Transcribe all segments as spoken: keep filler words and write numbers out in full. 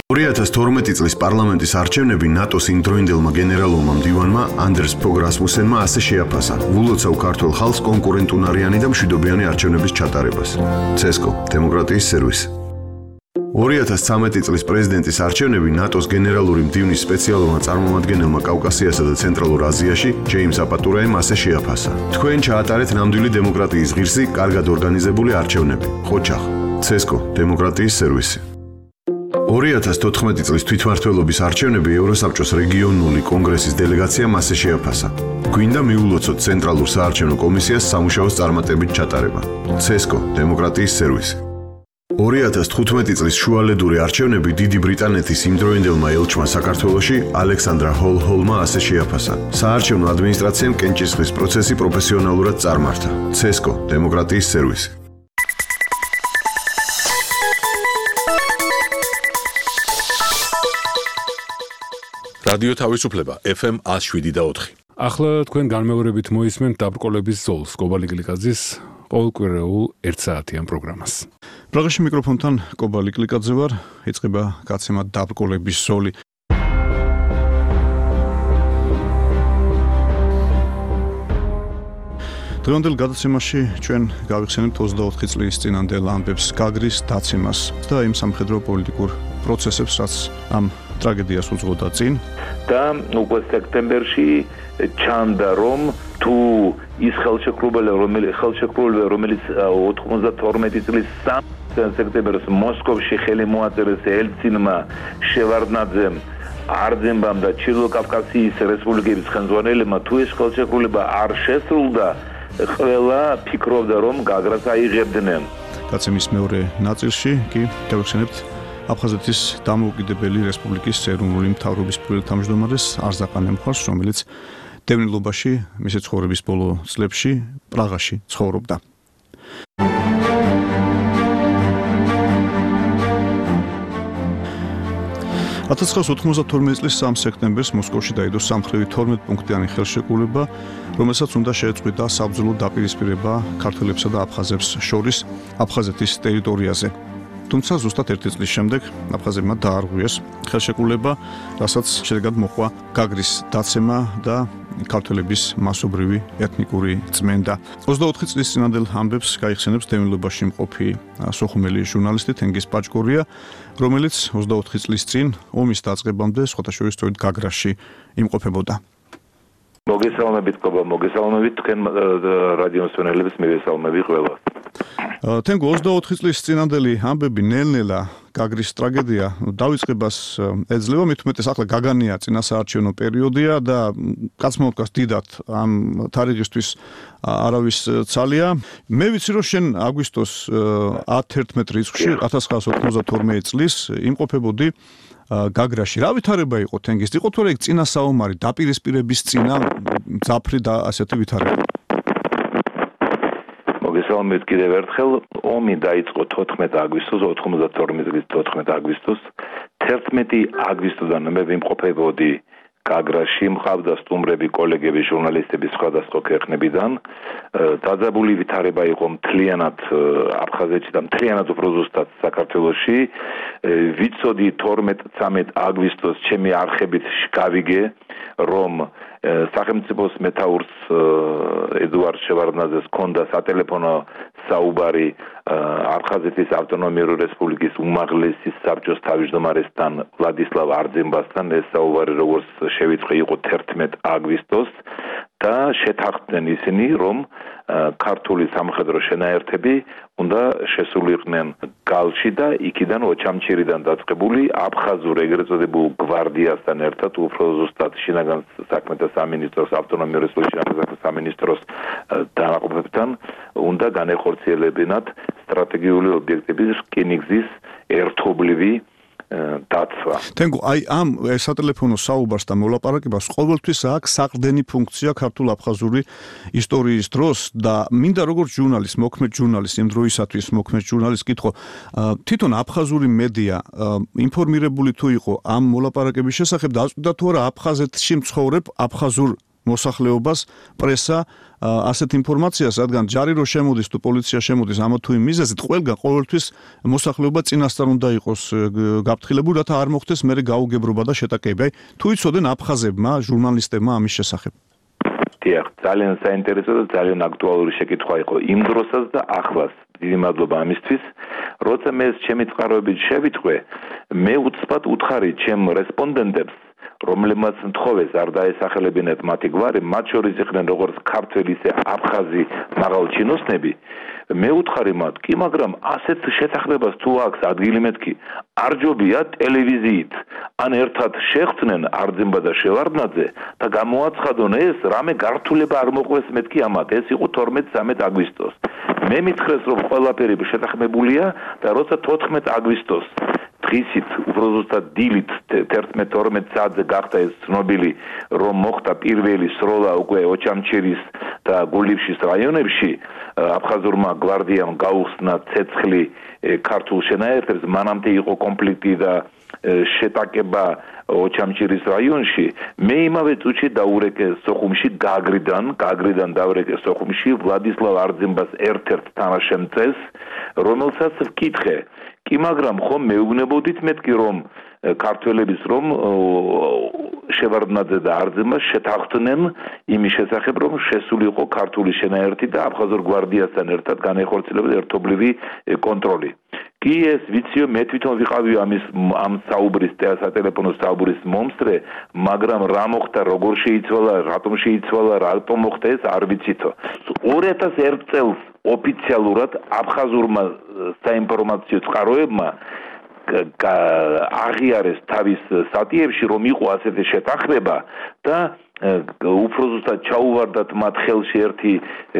ორი ათას თორმეტი წლის პარლამენტის არჩევნები ნატოს იმდროინდელმა გენერალურმა მდივანმა ანდერს ფოგ რასმუსენმა ასე შეაფასა ულოცავ ქართულ ხალხს კონკურენტუნარიანი და მშვიდობიანი არჩევნების ჩატარებას. ცესკო, დემოკრატიის სერვისი. ორი ათას ცხრამეტი წლის პრეზიდენტის არჩევნები ნატოს გენერალური მდივნის სპეციალურმა წარმომადგენელმა კავკასიასა და ცენტრალურ აზიაში ჯეიმს აპატურაიმ ასე შეაფასა. თქვენ ჩაატარეთ ნამდვილი დემოკრატიის ღირსი, კარგად ორგანიზებული არჩევნები. ხოჩახ, ცესკო, დემოკრატიის სერვისი. ორი ათას თოთხმეტი წლის თვითმმართველობის არჩევნები ევროსაბჭოს რეგიონული კონგრესის დელეგაციამ ასე შეაფასა. გვინდა მიულოცოთ ცენტრალურ საარჩევნო კომისიას სამუშაოს წარმატებით ჩატარება. ცესკო, დემოკრატიის სერვისი. ორი ათას თხუთმეტი წლის შუალედური არჩევნები დიდი ბრიტანეთის იმდროინდელმა ელჩმა საქართველოში ალექსანდრა ჰოლ-ჰოლმა ასე შეაფასა. საარჩევნო ადმინისტრაციამ კენჭისყრის პროცესი პროფესიონალურად წარმართა. ცესკო, დემოკრატიის სერვისი. რადიო თავისუფლება ეფ ემ ათს შვიდი და ოთხი. ახლა თქვენ განმეორებით მოისმენთ დაბრკოლების ზოლს კობა ლიკლიკაძის ყოველკვირეულ ერთ საათიან პროგრამას. პრაღაში მიკროფონთან კობა ლიკლიკაძე ვარ, იწყება გაცემა დაბრკოლების ზოლი. დღევანდელ გადაცემაში ჩვენ გავიხსენებთ ოცდაოთხი წლის წინანდელ ამბებს გაგრის დაცემას და იმ სამხედრო პოლიტიკურ პროცესებს, რაც ამ ტრაგედიას უძღოდა წინ. და უკვე სექტემბერში ჩანდა რომ თუ ის ხელშეკრულება რომელიც ხელშეკრულება რომელიც ოთხმოცდათორმეტი წლის სამი სექტემბერს მოსკოვში ხელი მოაწერეს ელცინმა შევარდნაძემ არძენბამ და ჩილო-კავკასიის რესპუბლიკების ხელმძღვანელებმა თუ ეს ხელშეკრულება არ შესრულდა ყველა ფიქრობდა რომ გაგრას აიღებდნენ. დაცემის მეორე ნაწილში კი გავიხსენებთ აფხაზეთის დამოუკიდებელი რესპუბლიკის ეროვნული მთავრობის პირველ თავმჯდომარეს არზაყან ემხარს, რომელიც დევნილობაში მისი ცხოვრების ბოლო წლებში პრაღაში ცხოვრობდა. ათას ცხრაასი ოთხმოცდათორმეტი წლის სამი სექტემბერს მოსკოვში დაიდო სამხრივი თორმეტ პუნქტიანი ხელშეკრულება, რომელსაც უნდა შეეწყვიტა საბრძოლო დაპირისპირება ქართველებსა და აფხაზებს შორის აფხაზეთის ტერიტორიაზე. თუმცა ზუსტად ერთი წლის შემდეგ აფხაზებმა დაარღვიეს ხელშეკრულება, რასაც შედეგად მოჰყვა გაგრის დაცემა და ქართველების მასობრივი ეთნიკური წმენდა. ოცდაოთხი წლის წინანდელ ამბებს გაიხსენებს დევნილობაში მყოფი სოხუმელი ჟურნალისტი თენგიზ პაჭკორია, რომელიც ოცდაოთხი წლის წინ ომის დაწყებამდე სხვათა შორის სწორედ გაგრაში იმყოფებოდა. მოგესალმებით კობა, მოგესალმებით თქვენ რადიო მსმენელებს, მივესალმები ყველას. თენგო ოცდაოთხი წლის წინანდელი ამბები ნელ-ნელა გაგრის ტრაგედია დავიწყებას ეძლევა, მით უმეტეს ახლა გაგანია წინასაარჩევნო პერიოდია და კაცმა უთქვას დიდად ამ თარიღისთვის არავის ცალია. მე ვიცი რომ შენ აგვისტოს ათერთმეტ რიცხვში ათას ცხრაასი ოთხმოცდათორმეტი წლის იმყოფებოდი გაგრაში. რა ვითარება იყო თენგის? იყო თუ რა იქ წინასაომარი დაპირისპირების წინა ძაფრი და ასეთი ვითარება? მოგესალმებით კიდევ ერთხელ. ომი დაიწყო თოთხმეტი აგვისტოს, ოთხმოცდათორმეტი წლის თოთხმეტი აგვისტოს. თერთმეტი აგვისტოდან მე ვიმყოფებოდი გაგრაში, მყავდა სტუმრები, კოლეგები, ჟურნალისტები სხვადასხვა ქვეყნებიდან. დაძაბული ვითარება იყო მთლიანად აფხაზეთში და მთლიანად უფრო ზუსტად საქართველოში. ვიცოდი თორმეტ ცამეტ აგვისტოს ჩემი არხებით გავიგე, რომ სახელმწიფოს მეთაურს ედუარდ შევარდნაძეს ჰქონდა სატელეფონო საუბარი აფხაზეთის ავტონომიური რესპუბლიკის უმაღლესი საბჭოს თავმჯდომარესთან ვლადისლავ არძენბასთან. ეს საუბარი როგორც შევიწყე იყო თერთმეტ აგვისტოს და შეთანხმდნენ ისინი რომ ქართული სამხედრო შენაერთები უნდა შესულიყვნენ გალში და იქიდან ოჩამჩირიდან დაწყებული აფხაზურ ეგრეთ წოდებულ გვარდიასთან ერთად უფრო ზუსტად შინაგან საქმეთა სამინისტროს ავტონომიური რესპუბლიკის შინაგან საქმეთა სამინისტროს დანაყოფებთან უნდა განეხორციელებინათ სტრატეგიული ობიექტების რკინიგზის ერთობლივი დაცვა. თენგო, აი ამ სატელეფონო საუბარს და მოლაპარაკებას ყოველთვის აქვს საყრდენი ფუნქცია ქართულ-აფხაზური ისტორიის დროს და მინდა როგორც ჟურნალისტ, მოქმედ ჟურნალისტ, იმ დროისათვის მოქმედ ჟურნალისტ კითხო, თვითონ აფხაზური მედია ინფორმირებული თუ იყო ამ მოლაპარაკების შესახებ და აწვდიდა თუ არა აფხაზეთში მცხოვრებ აფხაზურ მოსახლეობას პრესა ასეთ ინფორმაციას, რადგან ჯარი რო შემოდის თუ პოლიცია შემოდის ამა თუ იმ მიზეზით, ყველგან ყოველთვის მოსახლეობა წინასწარ უნდა იყოს გაფრთხილებული, რათა არ მოხდეს მერე გაუგებრობა და შეტაკები. აი, თუ იცოდნენ აფხაზებმა, ჟურნალისტებმა ამის შესახებ. დიახ, ძალიან საინტერესო და ძალიან აქტუალური შეკითხვა იყო იმ დროსაც და ახლაც. დიდი მადლობა ამისთვის. როცა მე ჩემი წყაროებით შევიტყვე, მე უცბად უთხარი ჩემ რესპონდენტებს, რომლებმაც მთხოვეს არ დაესახელებინათ მათი გვარი, მათ შორის იყვნენ როგორც ქართველი, ისე აფხაზი მაღალ ჩინოსნები. მე უთხარი მათ, კი, მაგრამ ასეთ შეთანხმებას თუ აქვს ადგილი მეთქი, არ ჯობია ტელევიზიით ან ერთად შეხვდნენ არძიმბა და შევარდნაძე და გამოაცხადონ ეს რამე გართულება არ მოყვეს მეთქი ამათ. ეს იყო თორმეტ-ცამეტ აგვისტოს. მე მითხრეს, რომ ყველაფერი შეთანხმებულია და როცა თოთხმეტ აგვისტოს დღისით უბრალოდ დილით თერთმეტ ორმეტ საათზე გახდა ეს ცნობილი, რომ მოხდა პირველი სროლა უკვე ოჩამჩირის და გულივშის რაიონებში, აფხაზურმა გვარდიამ გაუხსნა ცეცხლი ქართულ შენაერთებს, მანამდე იყო კონფლიქტი და შეტაკება ოჩამჩირის რაიონში. მე იმავე წუთში დაურეკე სოხუმში გაგრიდან, გაგრიდან დაურეკე სოხუმში ვლადისლავ არძიმბას ერთ-ერთ თანაშემწეს, რომელსაც ვკითხე, კი, მაგრამ ხომ მეუბნებოდით მეთქი, რომ ქართველების რომ შევარდნაძე და არძიმბა შეთანხმდნენ იმის შესახებ, რომ შესული იყო ქართული შენაერთი და აფხაზურ გვარდიასთან ერთად განეხორციელებდა ერთობლივი კონტროლი. კი, ეს ვიციო, მე თვითონ ვიყავი ამის ამ საუბრის სატელეფონო საუბრის მომსწრე, მაგრამ რა მოხდა, როგორ შეიცვალა, რატომ შეიცვალა, რატომ მოხდა ეს არ ვიცითო. ორი ათას ერთ წელს ოფიციალურად აფხაზურმა საინფორმაციო წყაროებმა აღიარეს თავის სტატიებში, რომ იყო ასეთი შეთანხმება და უფრო ზუსტად ჩაუვარდათ მათ ხელში ერთი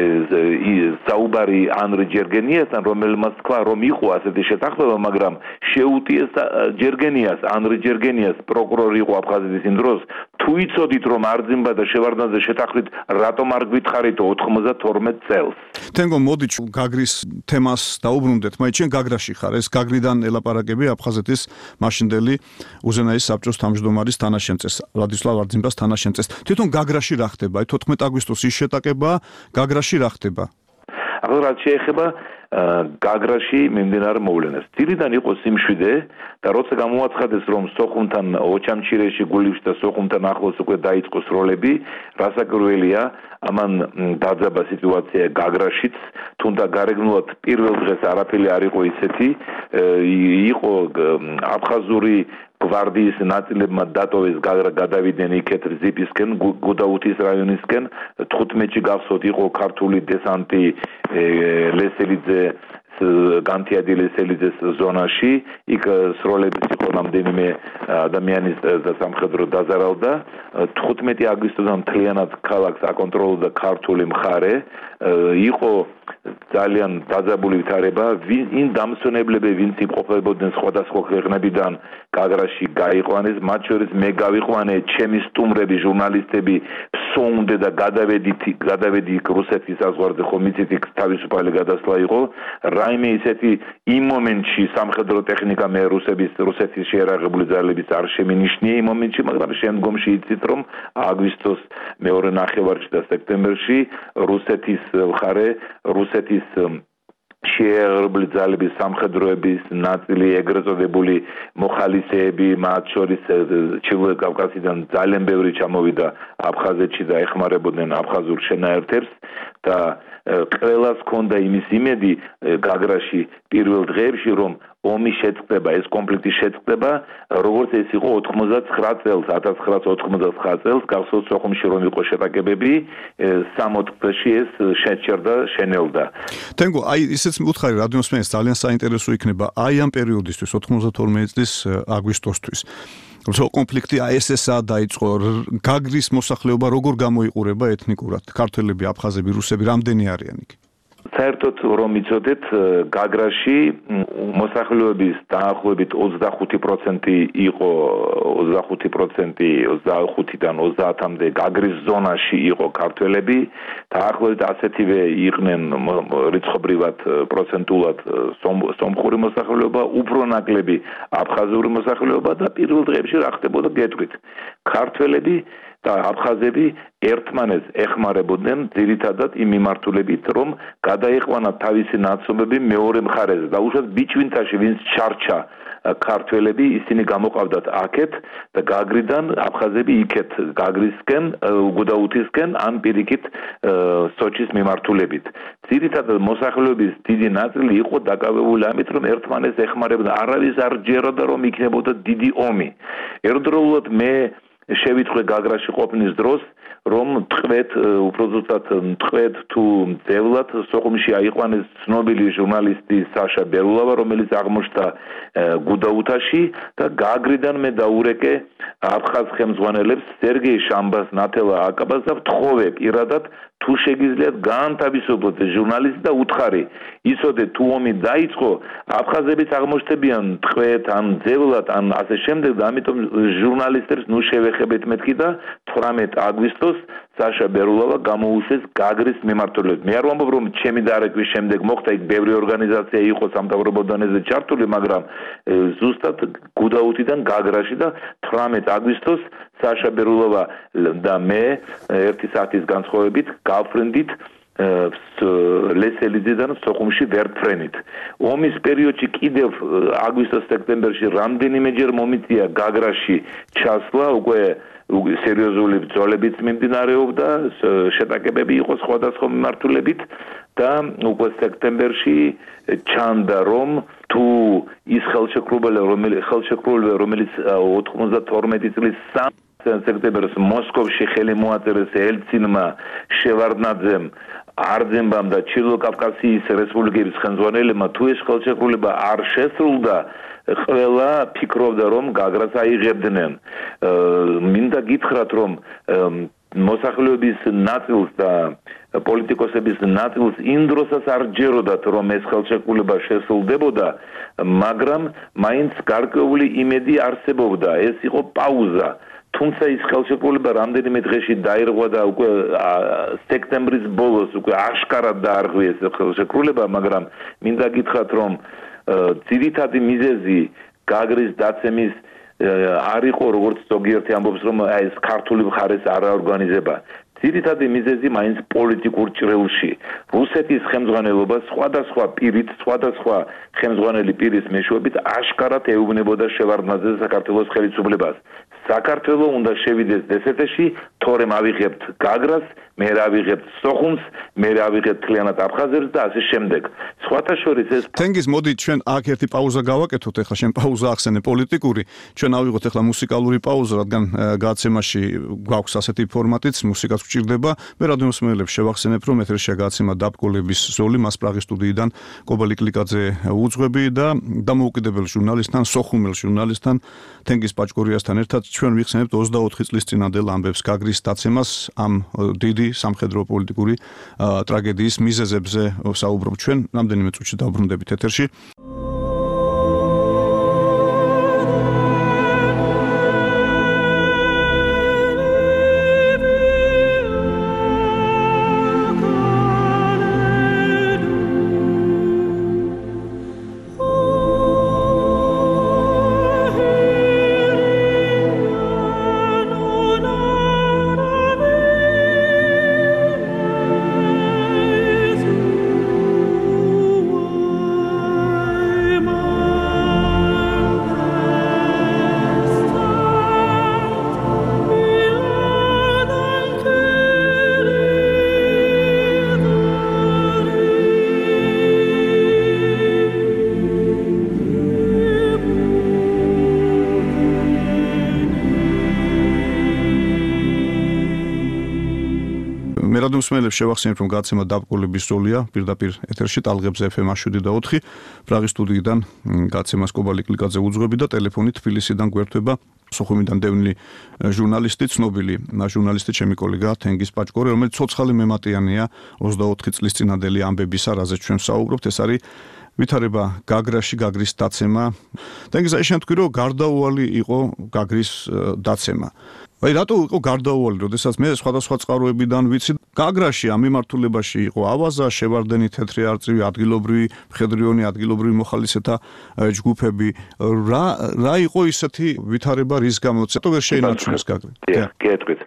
საუბარი ანრი ჯერგენიასთან, რომელმაც თქვა, რომ იყო ასეთი შეთანხმება, მაგრამ შეუტიეს ჯერგენიას, ანრი ჯერგენიას, პროკურორი იყო აფხაზეთის იმ დროს, თუ იცოდით, რომ არძიმბა და შევარდნაძე შეთანხმდით, რატომ არ გითხარითო ოცდაათორმეტ წელს? თენგო, მოდით გაგრის თემას დაუბრუნდეთ, მაინც შენ გაგრაში ხარ, ეს გაგრიდან ელაპარაკები აფხაზეთის მაშინდელი უზენაის საბჭოს თავმჯდომარის თანაშემწეს, ვლადისლავ არძიმბას თანაშემწეს. თვითონ გაგრაში რა ხდება? აი თოთხმეტ აგვისტოს ის შეტაკება, გაგრაში რა ხდება? ახლა რაც შეეხება გაგრაში მიმდინარე მოვლენას. ძირიდან იყო სიმშვიდე და როცა გამოაცხადეს, რომ სოხუმთან ოჩამჩირეში, გულივში და სოხუმთან ახლოს უკვე დაიწყო სროლები, რასაკვირველია, ამან დაძაბა სიტუაცია გაგრაშიც, თუნდა გარეგნულად პირველ დღეს არაფერი არ იყო ისეთი, იყო აფხაზური გვარდიის ნაწილებმა დატოვეს გაგრა, გადავიდნენ იქეთ რძიპისკენ, გუდაუთის რაიონისკენ, თხუთმეტში გახსოვთ იყო ქართული დესანტი ლესელიძე განთიადი ლესელიძეს ზონაში, იქ სროლების იყო რამდენიმე ადამიანის სამხედრო დაზარავდა. თხუთმეტი აგვისტოდან მთლიანად ქალაქს აკონტროლობდა ქართული მხარე, იყო ძალიან დაძაბული ვითარება, იმ დამსვენებლები, ვინც იმყოფებოდნენ სხვადასხვა ქვეყნებიდან გაგრაში გაიყვანეს, მათ შორის მე გავიყვანე, ჩემი სტუმრები, ჟურნალისტები ფსოუნდე და გადავედით, გადავედი რუსეთის საზღვარზე, ხომ იცით, იქ თავისუფალი გადასვლა იყო. რაიმე ისეთი იმ მომენტში სამხედრო ტექნიკა მე რუსების, რუსეთის შეიარაღებული ძალების არ შემინიშნია იმ მომენტში, მაგრამ შემდგომში იცით, რომ აგვისტოს მეორე ნახევარში და სექტემბერში რუსეთის მხარე, რუსეთის შეიარაღებული ძალების სამხედროების ნაწილი, ეგრეთ წოდებული მოხალისეები, მათ შორის ჩრდილოეთ კავკასიიდან ძალიან ბევრი ჩამოვიდა აფხაზეთში და ეხმარებოდნენ აფხაზურ შენაერთებს და ყველას ჰქონდა იმის იმედი გაგრაში პირველ დღეებში, რომ ომი შეწყდება, ეს კონფლიქტი შეწყდება, როგორც ეს იყო ოთხმოცდათცხრა წელს, ათას ცხრაას ოთხმოცდათცხრა წელს, გახსოვთ სოხუმში რომ იყო შეტაკებები, სამოთხ წელში ეს შეჩერდა, შენელდა. თენგო, აი ისეც უთხარი რადიოსმენს ძალიან საინტერესო იქნება აი ამ პერიოდისთვის, ოთხმოცდათორმეტ წლის აგვისტოსთვის. როცა კონფლიქტი ეს ესა დაიწყო, გაგრის მოსახლეობა როგორ გამოიყურება ეთნიკურად? ქართველები, აფხაზები, რუსები რამდენი არიან იქ? საერთოდ რომ იცოდეთ, გაგრაში მოსახლეობის დაახლოებით ოცდახუთი პროცენტი იყო, ოცდახუთი პროცენტი, ოცდახუთიდან ოცდაათამდე გაგრის ზონაში იყო ქართველები, დაახლოებით ასეთივე იყვნენ რიცხობრივად პროცენტულად სომხური მოსახლეობა, უფრო ნაკლები აფხაზური მოსახლეობა და პირველ დღეებში რა ხდებოდა გეტყვით. ქართველები და აფხაზები ერთმანეთს ეხმარებოდნენ ძირითადად იმ მიმართულებით, რომ გადაიყვანათ თავისი ნაცნობები მეორე მხარეზე და უშუალოდ ბიჭვინთაში ვინც ჩარჩა ქართველები ისინი გამოყავდათ აქეთ და გაგრიდან აფხაზები იქეთ გაგრისკენ გუდაუთისკენ ან პირიქით სოჩის მიმართულებით ძირითადად მოსახლეობის დიდი ნაწილი იყო დაკავებული ამით რომ ერთმანეთს ეხმარებოდა არავის არ ჯეროდა რომ იქნებოდა დიდი ომი ერთდროულად მე შევიტყვე გაგრაში ყოფნის დროს რომ თქვეთ უფრო ზუსტად თქვეთ თუ ძევლად სოხუმში აიყვანეს ცნობილი ჟურნალისტი საშა ბერულავა რომელიც აღმოჩნდა გუდაუთაში და გაგრიდან მე დაურეკე აფხაზ ხელმძღვანელებს სერგეი შამბას ნათელა აკაბას და ვთხოვე პირადად თუ შეგიძლიათ გაანთავისუფლოთ ჟურნალისტი და უთხარი ისოდე თუ ომი დაიწყო აფხაზებიც აღმოჩნდებიან თქვეთ ან ძევლად ან ასე შემდეგ და ამიტომ ჟურნალისტებს ნუ შევეხებეთ მეთქი და თვრამეტ აგვისტოს საშა ბერულავა გამოუშვეს გაგრის მიმართულებით მე არ ვამბობ რომ ჩემი დარეკვის შემდეგ მოხდა იქ ბევრი ორგანიზაცია იყო სამთავრობო დონეზე ჩართული მაგრამ ზუსტად გუდაუთიდან გაგრაში და თვრამეტ აგვისტოს საშა ბერულავა და მე ერთი საათის განსხვავებით გავფრინდით ლესელიძედან სოხუმში ვერტფრენით. ომის პერიოდში კიდევ აგვისტოს სექტემბერში რამდენიმეჯერ მომიწია გაგრაში ჩასვლა უკვე სერიოზული ბრძოლებიც მიმდინარეობდა შეტაკებები იყო სხვადასხვა მიმართულებით და უკვე სექტემბერში ჩანდა რომ თუ ის ხელშეკრულება რომელიც ხელშეკრულება რომელიც ოთხმოცდათორმეტი წლის სექტემბერს მოსკოვში ხელი მოაწერეს ელცინმა შევარდნაძემ არძემბამ და ჩილო-კავკასიის რესპუბლიკების ხელმძღვანელებმა თუ ეს ხელშეკრულება არ შესრულდა ყველა ფიქრობდა რომ გაგრას აიღებდნენ მინდა გითხრათ რომ მოსახლეობის ნაწილს და პოლიტიკოსების ნაწილს იმ დროსაც არ ჯეროდათ რომ ეს ხელშეკრულება შესრულდებოდა მაგრამ მაინც გარკვეული იმედი არსებობდა ეს იყო პაუზა თუმცა ის ხელშეკრულება რამდენიმე დღეში დაირღვა და უკვე სექტემბრის ბოლოს უკვე აშკარად დაარღვიეს ხელშეკრულება მაგრამ მინდა გითხრათ რომ ძირითადი მიზეზი გაგრის დაცემის არ იყო როგორც ზოგიერთი ამბობს რომ ეს ქართული მხარეს არ აორგანიზება ძირითადი მიზეზი მაინც პოლიტიკურ ჭრილში რუსეთის ხელმძღვანელობა სხვადასხვა პირით სხვადასხვა ხელმძღვანელი პირის მეშვეობით აშკარად ეუბნებოდა შევარდნაძეს საქართველოს ხელისუფლებას საქართველო უნდა შევიდეს დსთ-ში თორემ ავიღებთ გაგრას მე ავიღებთ სოხუმს მე ავიღებთ თლიანად აფხაზებს და ასე შემდეგ სხვათა შორის ეს თენგიზ მოდი ჩვენ აქ ერთი პაუზა გავაკეთოთ ახლა შენ პაუზა ახსენე პოლიტიკური ჩვენ ავიღოთ ახლა მუსიკალური პაუზა რადგან გადაცემაში გვაქვს ასეთი ფორმატიც მუსიკაც გვჭირდება მე რადიომსმენელებს შევახსენებ რომ ეთერშია გადაცემა დაბკოლების ზოლი მას პრაღის სტუდიიდან კობალი კლიკაძე უძღვები და დამოუკიდებელ ჟურნალისტთან სოხუმელ ჟურნალისტთან თენგიზ პაჭკორიასთან ერთად ჩვენ ვიხსენებთ ოცდაოთხი წლის წინანდელ ამბებს გაგრის დაცემას ამ დიდი სამხედრო პოლიტიკური ტრაგედიის მიზეზებზე საუბრობ ჩვენ რამდენიმე წუთში დავბრუნდებით ეთერში მერადუმსმენელებს შევახსენებთ რომ გადაცემა დაბკოლების ზოლია პირდაპირ ეთერში ტალღებზე ეფ ემ შვიდი და ოთხი პრაღის სტუდიიდან გადაცემას კობალი კლიკაძე უძღვები და ტელეფონით თბილისიდან გვერდება სოხუმიდან დევნილი ჟურნალისტი ცნობილი ჟურნალისტი ჩემი კოლეგა თენგიზ პაჭკორი რომელიც ცოცხალი მემატიანია ოცდაოთხი წლის წინანდელი ამბებისა რაზეც ჩვენ საუბრობთ ეს არის ვითარება გაგრაში გაგრის დაცემა თენგიზ აი შენ თქვი რომ გარდაუვალი იყო გაგრის დაცემა აი რატო იყო გარდაუვალი, როდესაც მე სხვადასხვა წყაროებიდან ვიცი, გაგრაში ამ მიმართულებაში იყო ავაზა, შევარდენი, თეთრი არწივი, ადგილობრივი, მხედრიონი, ადგილობრივი მოხალისეთა ჯგუფები. რა რა იყო ისეთი ვითარება, რის გამოც? ცოტა ვერ შეინარჩუნეს გაგრი. კი, გეტყვით.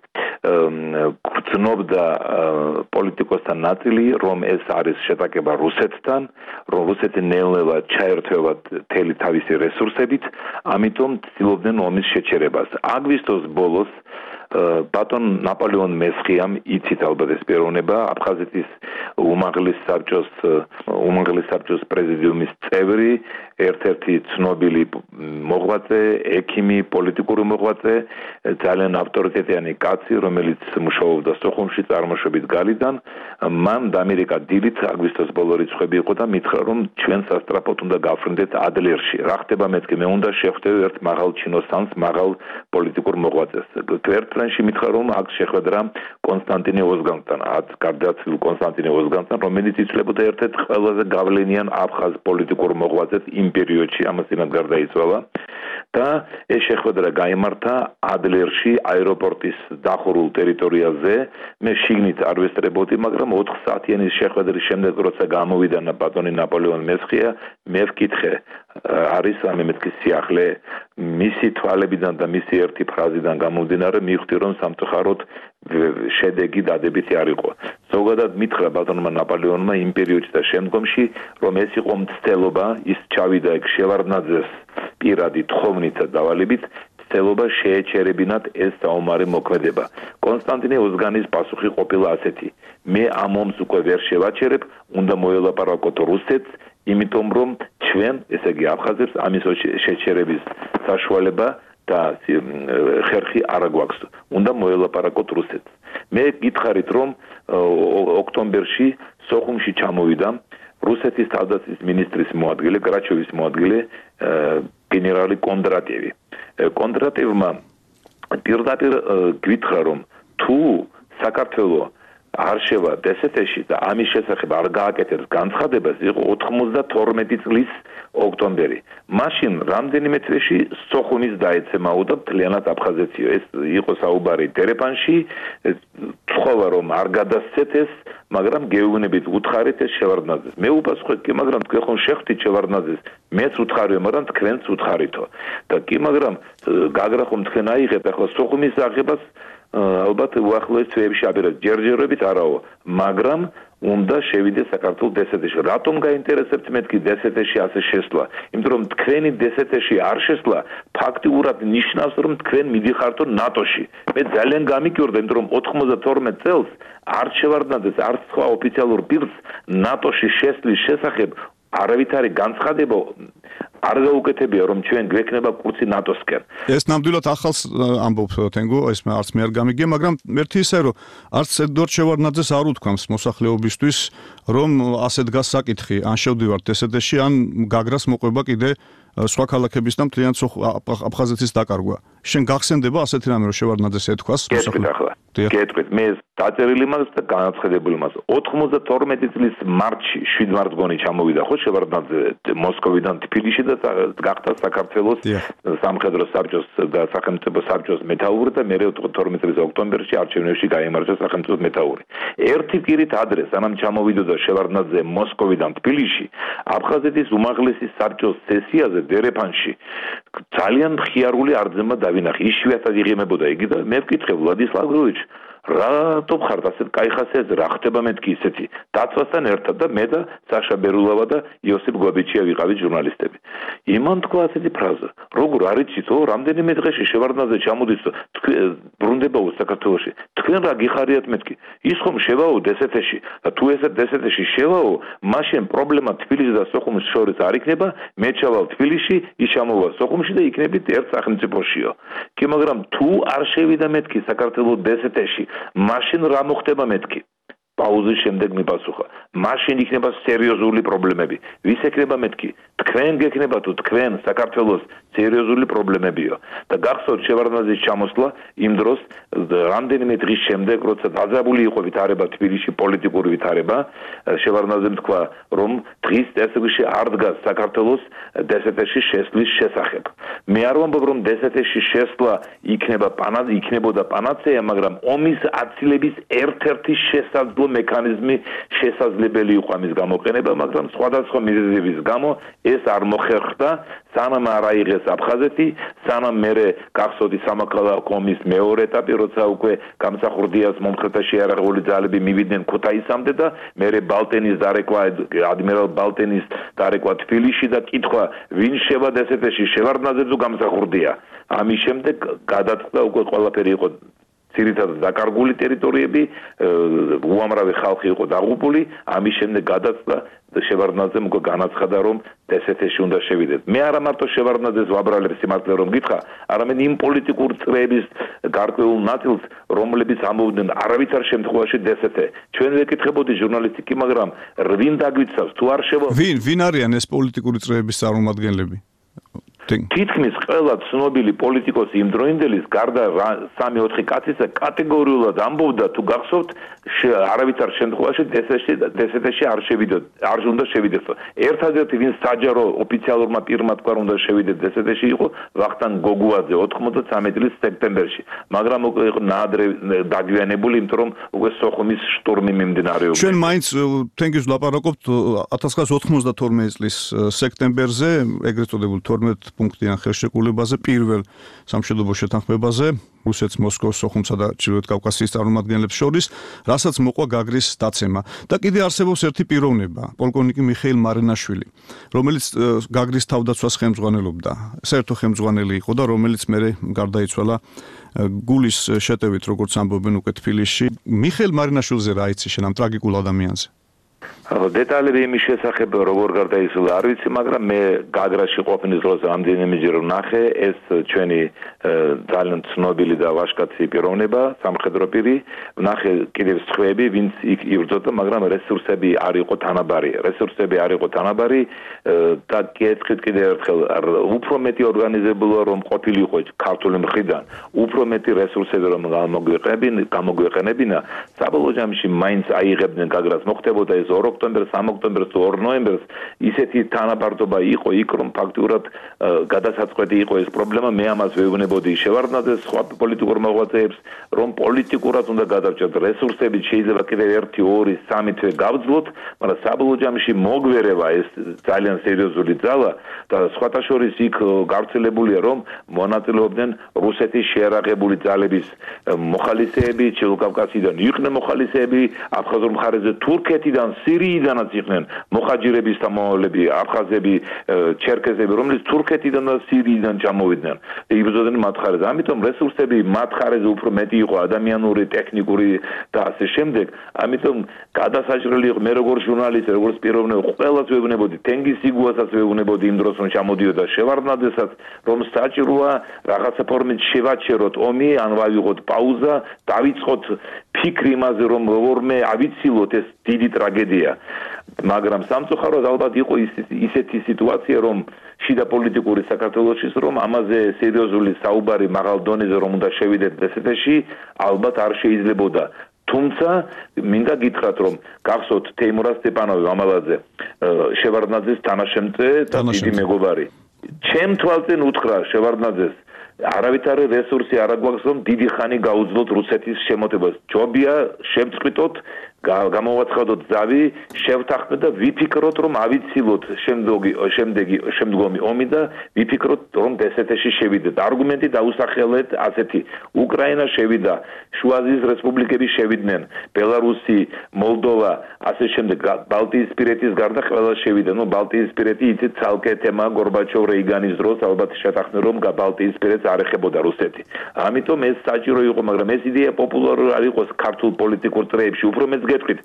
გრძნობდა პოლიტიკოსთა ნაწილი, რომ ეს არის შეტაკება რუსეთთან, რომ რუსეთი ნელ-ნელა ჩაერთვება მთელი თავისი რესურსებით, ამიტომ ცდილობდნენ ომის შეჩერებას. აგვისტოს ბოლოს ბატონ ნაპოლეონ მესხიამ იცით ალბათ ეს პიროვნება, აფხაზეთის უმაღლეს საბჭოს უმაღლეს საბჭოს პრეზიდიუმის წევრი, ერთ-ერთი ცნობილი მოღვაწე, ექიმი, პოლიტიკური მოღვაწე, ძალიან ავტორიტეტიანი კაცი, რომელიც მუშაობდა სტოკჰოლმში წარმოშობით გალიდან, მან დამირეკა დილით აგვისტოს ბოლო რიცხვები იყო და მითხრა, რომ ჩვენ სასტრაფოდ უნდა გავფრინდეთ ადლერში. რა ხდება მეთქი, მე უნდა შევხვდები ერთ მაღალ ჩინოსანს, მაღალ პოლიტიკურ მოღვაწეს. ერთდროში მითხრა, რომ აქ შეხვედრა კონსტანტინე ოზგანთან, ათ გარდაცვლილ კონსტანტინე ოზგანთან, რომელიც იცვლებოდა ერთ-ერთ ყველაზე გავლენიან აფხაზ პოლიტიკურ მოღვაწეს იმ პერიოდში, ამას იმად გარდაიცვალა და ეს შეხვედრა გაიმართა ადლერში, აეროპორტის დახურულ ტერიტორიაზე. მე შიგნით არ ვესწრებოდი, მაგრამ ოთხ საათიანის შეხვედრის შემდეგ, როცა გამოვიდა ბატონი ნაპოლეონ მესხია, მე ვკითხე, არის რამე მეთქი სიახლე, მისი თვალებიდან და მისი ერთი ფრაზიდან გამომდინარე მივხვდი, რომ სამწუხაროდ შედეგი დადებითი არ იყო. ზოგადად მითხრა ბატონმა ნაპოლეონმა იმ პერიოდში და შემდგომში, რომ ეს იყო მცდელობა, ის ჩავიდა ეგ შევარდნაძეს პირადი თხოვნით და დავალებით, მცდელობა შეეჩერებინათ ეს საომარი მოქმედება. კონსტანტინე ოზგანის პასუხი ყოფილა ასეთი: მე ამ ომს უკვე ვერ შევაჩერებ, უნდა მოელაპარაკოთ რუსეთს, იმიტომ რომ ჩვენ, ესე იგი აფხაზებს, ამის შეჩერების საშუალება და ხერხი არ გვაქვს. უნდა მოელაპარაკოთ რუსეთს. მე გითხარით, რომ ოქტომბერში სოხუმში ჩამოვიდა რუსეთის თავდაცვის მინისტრის მოადგილე, გრაჩოვის მოადგილე, გენერალი კონდრატიევი. კონდრატიევმა პირდაპირ გითხრა, რომ თუ საქართველოს არ შევა დსთ-ში და ამის შესახებ არ გააკეთებს განცხადებას, იყო ოთხმოცდათორმეტი წლის ოქტომბერი. მაშინ რამდენიმე წლში სოხუმის დაეცემაოდა მთლიანად აფხაზეთიო. ეს იყო საუბარი დერეფანში, თხოვა რომ არ გადასცეთ ეს, მაგრამ გეუბნებით უთხარით ეს შევარდნაძეს. მე უპასუხეთ, კი, მაგრამ თქვენ ხომ შეხვდით შევარდნაძეს? მეც უთხარიო, მაგრამ თქვენც უთხარითო. და კი, მაგრამ გაგრა ხომ თქვენ აიღეთ ახლა სოხუმის აღებას, ალბათ უახლოეს თვეებში აპირებთ, ჯერჯერობით არაო, მაგრამ უნდა შევიდე საქართველოს დსთ-ში. რატომ გაინტერესებთ მეთქი დსთ-ში ასე შესვლა? იმიტომ რომ თქვენი დსთ-ში არ შესვლა ფაქტიურად ნიშნავს, რომ თქვენ მიდიხართო ნატოში. მე ძალიან გამიგიორდა, იმიტომ რომ ოთხმოცდათორმეტ წელს არ შევარდნაძეს არც სხვა ოფიციალურ პირს ნატოში შესვლის შესახებ არავითარი განცხადება არ გაუკეთებია, რომ ჩვენ გვექნება კურსი ნატოსკენ. ეს ნამდვილად ახალს ამბობ თენგო, ეს არც მე არ გამიგია, მაგრამ ერთი ისე რომ არც ედვარდ შევარდნაძეს არ უთქვამს მოსახლეობისთვის, რომ ასე დგას საკითხი, ან შევდივართ დსთ-ში, ან გაგრას მოყვება კიდე სხვა ქალაქების და მთლიანად აფხაზეთის დაკარგვა. შენ გახსენდება ასეთი რამე, რომ შევარდნაძეს ეთქვას მოსახლეობას? გეტყვით, მე დაწერილი მას და განაცხადებული მას. ოთხმოცდათორმეტი წლის მარტში, შვიდ მარტს გონი ჩამოვიდა ხო შევარდნაძე მოსკოვიდან თბილისში და გახდა საქართველოს სამხედრო საბჭოს და სახელმწიფო საბჭოს მეთაური და მე თორმეტი წლის ოქტომბერში არჩევნებში გაიმარჯვა სახელმწიფო მეთაური. ერთი პირით ადრე, სანამ ჩამოვიდოდა შევარდნაძე მოსკოვიდან თბილისში, აფხაზეთის უმაღლესი საბჭოს სესიაზე დერეფანში ძალიან ხიარული არძემა დავინახე. იშვიათად იღიმებოდა იგი და მე ვკითხე ვლადისლავ გრიგორიჩ, რატომ ხართ ასე კაი ხასიათზე, რა ხდება მეთქი ისეთი? დაცვასთან ერთად და მე და საშა ბერულავა და იოსებ გობიჩია ვიყავით ჟურნალისტები. იმან თქვა ასეთი ფრაზა: როგორ არ იცითო, რამდენიმე დღეში შევარდნაძე ჩამოდის და ბრუნდებაო საქართველოში. თქვენ რა გიხარიათ მეთქი? ის ხომ შევაო დსთ-ში და თუ ესე დსთ-ში შევაო, მაშინ პრობლემა თბილისის და სოხუმის შორის არ იქნება, მე ჩავალ თბილისში, ის ჩამოვა სოხუმში და იქნებით ერთ სახელმწიფოშიო. კი, მაგრამ თუ არ შევიდა მეთქი საქართველოს დსთ-ში, მაშინ რა მოხდება მეთქი? პაუზის შემდეგ მიპასუხა: მაშინ იქნება სერიოზული პრობლემები. ვის ეკნება მეთქი? თქვენ გეკნება თუ თქვენ საქართველოს სერიოზული პრობლემებიო. და გახსოვთ შევარდნაძის ჩამოსვლა იმ დროს რამდენიმე დღის შემდეგ, როცა დაძაბული იყო ვითარება თბილისში, პოლიტიკური ვითარება, შევარდნაძემ თქვა, რომ დღის წესრიგში არ დგას საქართველოს დსთ-ში შესვლის შესახებ. მე არ ვამბობ, რომ დსთ-ში შესვლა იქნება პანაც, იქნებოდა პანაცეა, მაგრამ ომის აცილების ერთ-ერთი შესაძლო მექანიზმი შესაძლებელი იყო ამის გამოყენება, მაგრამ სხვადასხვა მიზეზების გამო ეს არ მოხერხდა, სანამ არ აიღეს აფხაზეთი, სანამ მერე გახსოვდი სამოქალაქო ომის მეორე ეტაპი, როცა უკვე გამსახურდიას მომხრეთა შეიარაღებული ძალები მივიდნენ ქუთაისამდე და მერე ბალტენის დარეკვა, ადმირალ ბალტენის დარეკვა თბილისში და კითხვა, ვინ შევა დსთ-ში, შევარდნაძე თუ გამსახურდია. ამის შემდეგ გადაწყდა უკვე ყველაფერი იყო ძირითადად დაკარგული ტერიტორიები, უამრავი ხალხი იყო დაღუპული, ამის შემდეგ გადაწყდა შევარდნაძემ უკვე განაცხადა, რომ დსთ-ში უნდა შევიდეთ. მე არა მარტო შევარდნაძეს ვაბრალებ სიმართლე რომ გითხრა, არამედ იმ პოლიტიკურ წრეების გარკვეულ ნაწილს, რომლებიც ამბობდნენ არავითარ შემთხვევაში დსთ. ჩვენ ვეკითხებოდი ჟურნალისტიკი, მაგრამ ვინ დაგვიცავს თუ არ შევა ვინ ვინ არიან ეს პოლიტიკური წრეების წარმომადგენლები? თითქმის ყველა ცნობილი პოლიტიკოსი იმ დროინდელის გარდა სამი ოთხი კაცისა კატეგორიულად ამბობდა თუ გახსოვთ არავითარ შემთხვევაში დსთ-ში არ შევიდეთ, არ უნდა შევიდეთ. ერთადერთი ვინც საჯარო ოფიციალურმა პირმა თქვა უნდა შევიდეთ დსთ-ში იყო ვახტანგ გოგუაძე ოცდამეცი წლის სექტემბერში, მაგრამ უკვე იყო ნაადრე დაგვიანებული, იმიტომ რომ უკვე სოხუმის შტურმი მიმდინარეობდა. ჩვენ მაინც თენგიზ ვლაპარაკობთ ათას ცხრაასი ოცდამოცდათორმეტი წლის სექტემბერზე, ეგრეთ წოდებულ თორმეტ პუნქტიან ხელშეკრულებაზე, პირველ სამშვიდობო შეთანხმებაზე, რუსეთს, მოსკოვს, სოხუმსა და ჩრდილოეთ კავკასიის წარმომადგენლებს შორის, რასაც მოყვა გაგრის დაცემა. და კიდე არსებობს ერთი პიროვნება, პოლკოვნიკი მიხეილ მარინაშვილი, რომელიც გაგრის თავდაცვას ხელმძღვანელობდა. საერთო ხელმძღვანელი იყო და რომელიც მერე გარდაიცვალა გულის შეტევით, როგორც ამბობენ უკვე თბილისში. მიხეილ მარინაშვილზე რა იცი შენ ამ ტრაგიკულ ადამიანზე? დეტალები იმის შესახებ როგორ გარდაიცვალა არ ვიცი, მაგრამ მე გაგრაში ყოფნის დროს რამდენიმეჯერ ვნახე, ეს ჩვენი ძალიან ცნობილი და ვაჟკაცი პიროვნება, სამხედრო პირი, ვნახე კიდევ სხვები, ვინც იქ იბრძოდა, მაგრამ რესურსები არ იყო თანაბარი. რესურსები არ იყო თანაბარი და კითხეთ კიდევ ერთხელ, უფრო მეტი ორგანიზებულა რომ ყოფილიყო ქართული მხრიდან, უფრო მეტი რესურსები რომ გამოგვეყენებინა, საბოლოო ჯამში მაინც აიღებდნენ გაგრას, მოხდებოდა ეს ორ ოქტომბერს, სამ ოქტომბერს თუ ორ ნოემბერს, ისეთი თანაბარდობა იყო იქ, რომ ფაქტურად გადასაწყვეტი იყო ეს პრობლემა. მე ამას ვეუბნებოდი შევარდნაძეს, სხვა პოლიტიკურ მოღვაწეებს, რომ პოლიტიკურად უნდა გადავჭერთ რესურსები, შეიძლება კიდევ ერთი, ორი, სამი თვე გავძლოთ, მაგრამ საბოლოო ჯამში მოგვერევა ეს ძალიან სერიოზული ძალა და სხვათა შორის იქ გავრცელებულია, რომ მონაწილეობდნენ რუსეთის შეიარაღებული ძალების მოხალისეები, ჩრდილოკავკასიიდან იყვნენ მოხალისეები, აფხაზურ მხარეზე თურქეთიდან, სირიიდანაც იყვნენ მოხაჯირების დამოვლები, აფხაზები, ჩერქეზები, რომლებიც თურქეთიდან და სირიიდან ჩამოვიდნენ. იბრძოდნენ მათ მხარეზე. ამიტომ რესურსები მათ მხარეზე უფრო მეტი იყო, ადამიანური, ტექნიკური და ასე შემდეგ. ამიტომ გადასაჭრელი იყო მე როგორც ჟურნალისტი, როგორც პიროვნება, ყველას ვეუბნებოდი, თენგიზ სიგუასაც ვეუბნებოდი იმ დროს, რომ ჩამოდიოდა შევარდნაძესაც, რომ საჭიროა რაღაცა ფორმით შევაჩეროთ ომი, ან ვავიღოთ პაუზა, დავიწყოთ ფიქრი იმაზე, რომ როგორმე ავიცილოთ ეს დიდი ტრაგედია. მაგრამ სამწუხაროდ ალბათ იყო ისეთი სიტუაცია, რომ შიდა პოლიტიკური საქართველოსში, რომ ამაზე სერიოზული საუბარი მაღალ დონეზე რომ უნდა შევიდეთ დსთ-ში, ალბათ არ შეიძლებოდა. თუმცა მინდა გითხრათ, რომ გახსოვთ თეიმურა სტეპანოვი მამალაძე, შევარდნაძის თანაშემწე და დიდი მეგობარი. ჩემ თვალწინ უთხრა შევარდნაძეს, არავითარი რესურსი არ აგვაქვს, რომ დიდი ხანი გაუძლოთ რუსეთის შემოტევას. ჯობია შევწყვიტოთ, გამოვაცხადოთ ზავი, შევთანხმდეთ და ვიფიქროთ, რომ ავიცილოთ შემდეგი შემდეგი შემდგომი ომი და ვიფიქროთ, რომ დსთ-ში შევიდეთ. არგუმენტი დაუსახელეთ ასეთი: უკრაინა შევიდა, შუა აზიის რესპუბლიკები შევიდნენ, ბელარუსი, მოლდოვა, ასე შემდეგ, ბალტიისპირეთის გარდა ყველა შევიდა. ნუ ბალტიისპირეთი იცით ცალკე თემა გორბაჩოვ-რეიგანის დროს ალბათ შეთანხმდნენ, რომ ბალტიისპირეთს არ ეხებოდა რუსეთი. ამიტომ ეს საჭირო იყო, მაგრამ ეს იდეა პოპულარული არ იყოს ქართულ პოლიტიკურ წრეებში, უფრო მეც გეტყვით,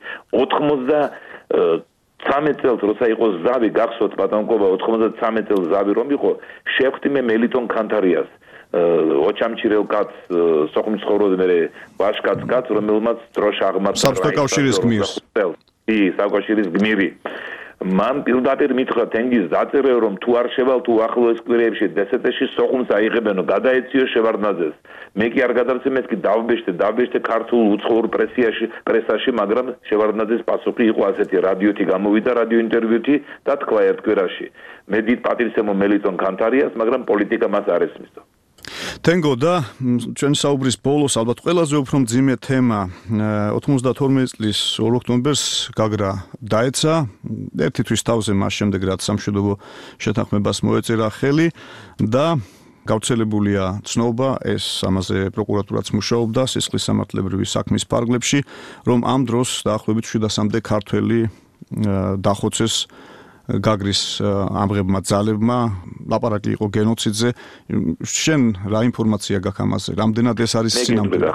ოცდამოცდამე წელს როცა იყო ზავი, გახსოვთ ბატონკობა, ოცდამოცდამე წელს ზავი რომ იყო, შევხვდი მე მელიტონ კანთარიას, ოჩამჩირელ კაც, სოხუმის ცხოვრობდი მე ვაჟკაც კაც, რომელმაც დროშა აღმართა საბჭოთა კავშირის გმირს. კი, საკავშირის გმირი. მან პირდაპირ მითხრა თენგიზ დაწერე, რომ თუ არ შევალ თუ ახლოს კვირეებში დსთ-ში სოხუმს აიღებენო, გადაეციო შევარდნაძეს. მე კი არ გადავცემეს, კი დავბეჭდე, დავბეჭდე ქართულ უცხოურ პრესიაში, პრესაში, მაგრამ შევარდნაძეს პასუხი იყო ასეთი: რადიოთი გამოვიდა, რადიო ინტერვიუთი და თქვა ერთ კვირაში. მე დიდ პატივს ემო მელიტონ კანთარიას, მაგრამ პოლიტიკა მას არ ესმისო. თენგო და ჩვენ საუბრის ბოლოს ალბათ ყველაზე უფრო მძიმე თემა ოთხმოცდათორმეტი წლის ორ ოქტომბერს გაგრა დაეცა ერთი თვის თავზე მას შემდეგ რაც სამშვიდობო შეთანხმებას მოეწერა ხელი და გავრცელებულია ცნობა ეს ამაზე პროკურატურაც მუშაობდა სისხლის სამართლებრივი საქმის ფარგლებში რომ ამ დროს დაახლოებით შვიდასამდე ქართველი დახოცეს გაგრის ამღებმა ძალებმა ლაპარაკი იყო გენოციდზე შენ რა ინფორმაცია გაქვს ამაზე რამდენად ეს არის სინამდვილე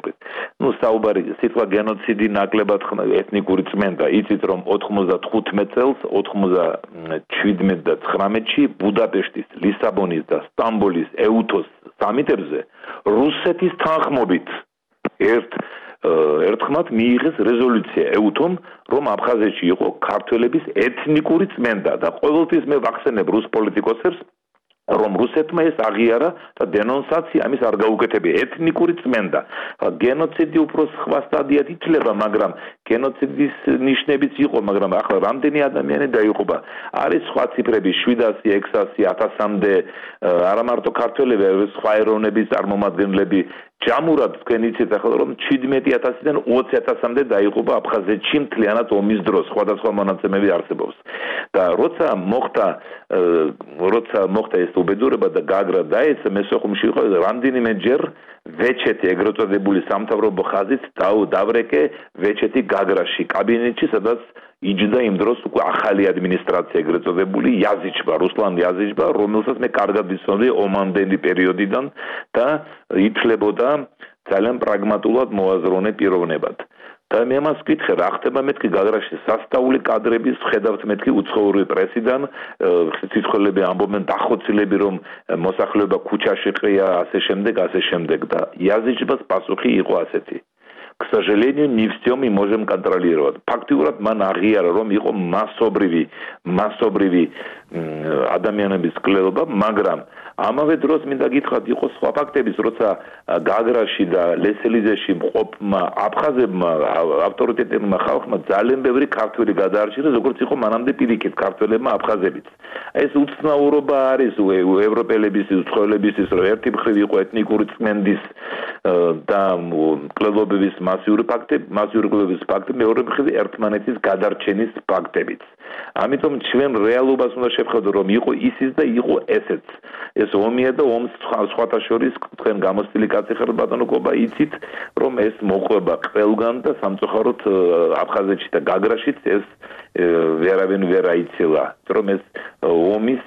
ნუ საუბარი სიტყვა გენოციდი ნაკლებად ეთნიკური წმენდა იცით რომ ოთხმოცდათხუთმეტ წელს ოცდაშვიდმეტ და ცხრამეტში ბუდაპეშტის ლისაბონის და სტამბოლის ეუთოს სამიტებზე რუსეთის თანხმობით ერთ ერთხმად მიიღეს რეზოლუცია ეუთომ რომ აფხაზეთში იყო ქართველების ეთნიკური წმენდა და ყოველთვის მე ვახსენებ რუს პოლიტიკოსებს რომ რუსეთმა ეს აღიარა და დენონსაცია ამის არ გაუკეთებია ეთნიკური წმენდა გენოციდი უფრო სხვა სტადიად ითვლება მაგრამ გენოციდის ნიშნებიც იყო მაგრამ ახლა რამდენი ადამიანი დაიღუპა არის სხვა ციფრები შვიდასი ექვსასი ათასამდე არა მარტო ქართველები სხვა ეროვნების წარმომადგენლები ჯამურად თქვენ იცით ახლა რომ შვიდმეტი ათასიდან ოცი ათასამდე დაიღუპა აფხაზეთში მთლიანად ომის დროს სხვადასხვა მონაცემები არსებობს და როცა მოხდა როცა მოხდა ეს უბედურება და გაგრა დაეცა მესოხუმში იყო რამდენიმეჯერ ვეჩეთი ეგრეთ წოდებული სამთავრობო ხაზით დავრეკე ვეჩეთი გაგრაში კაბინეტში სადაც იჯდა იმ დროს უკვე ახალი ადმინისტრაცია ეგრეთ წოდებული იაზიჩბა რუსლან იაზიჩბა რომელსაც მე კარგად ვიცნობდი ომამდელი პერიოდიდან და ითვლებოდა ძალიან პრაგმატულად მოაზროვნე პიროვნებად და მე მას ვკითხე რა ხდება მეთქი გაგრაში სასწაული კადრების ხედავთ მეთქი უცხოური პრესიდან სიტყველები ამბობენ დახოცილები რომ მოსახლეობა ქუჩაში ყრია ასე შემდეგ ასე შემდეგ და იაზიჩბას პასუხი იყო ასეთი к сожалению не все мы можем контролировать фактурат მან აღიარა რომ იყო მასობრივი მასობრივი ადამიანების კლელობა მაგრამ ამავე დროს მინდა გითხრათ იყო სხვა ფაქტების როცა გაგრაში და ლესელიზეში მყოფმა აფხაზებმა ავტორიტეტებმა ხალხმა ძალიან ბევრი ქართველი გადაარჩინეს როგორც იყო მანამდე პირიქით ქართველებმა აფხაზებიც ეს უცნაურობა არის ევროპელების უცხოელების რომ ერთი მხრივ იყო ეთნიკური წმენდის და კლელობების მასიური ფაქტები მასიური კლელობის ფაქტები მეორე მხრივ ერთმანეთის გადარჩენის ფაქტებიც ამიტომ ჩვენ რეალობას უნდა შევხედოთ რომ იყო ისიც და იყო ესეც ეს ომია და ომს სხვათა შორის თქვენ გამოცდილი კაცი ხარ ბატონო კობა იცით რომ ეს მოყვება ყველგან და სამწუხაროდ აფხაზეთში და გაგრაშიც ეს ვერავინ ვერ აიცილა რომ ეს ომის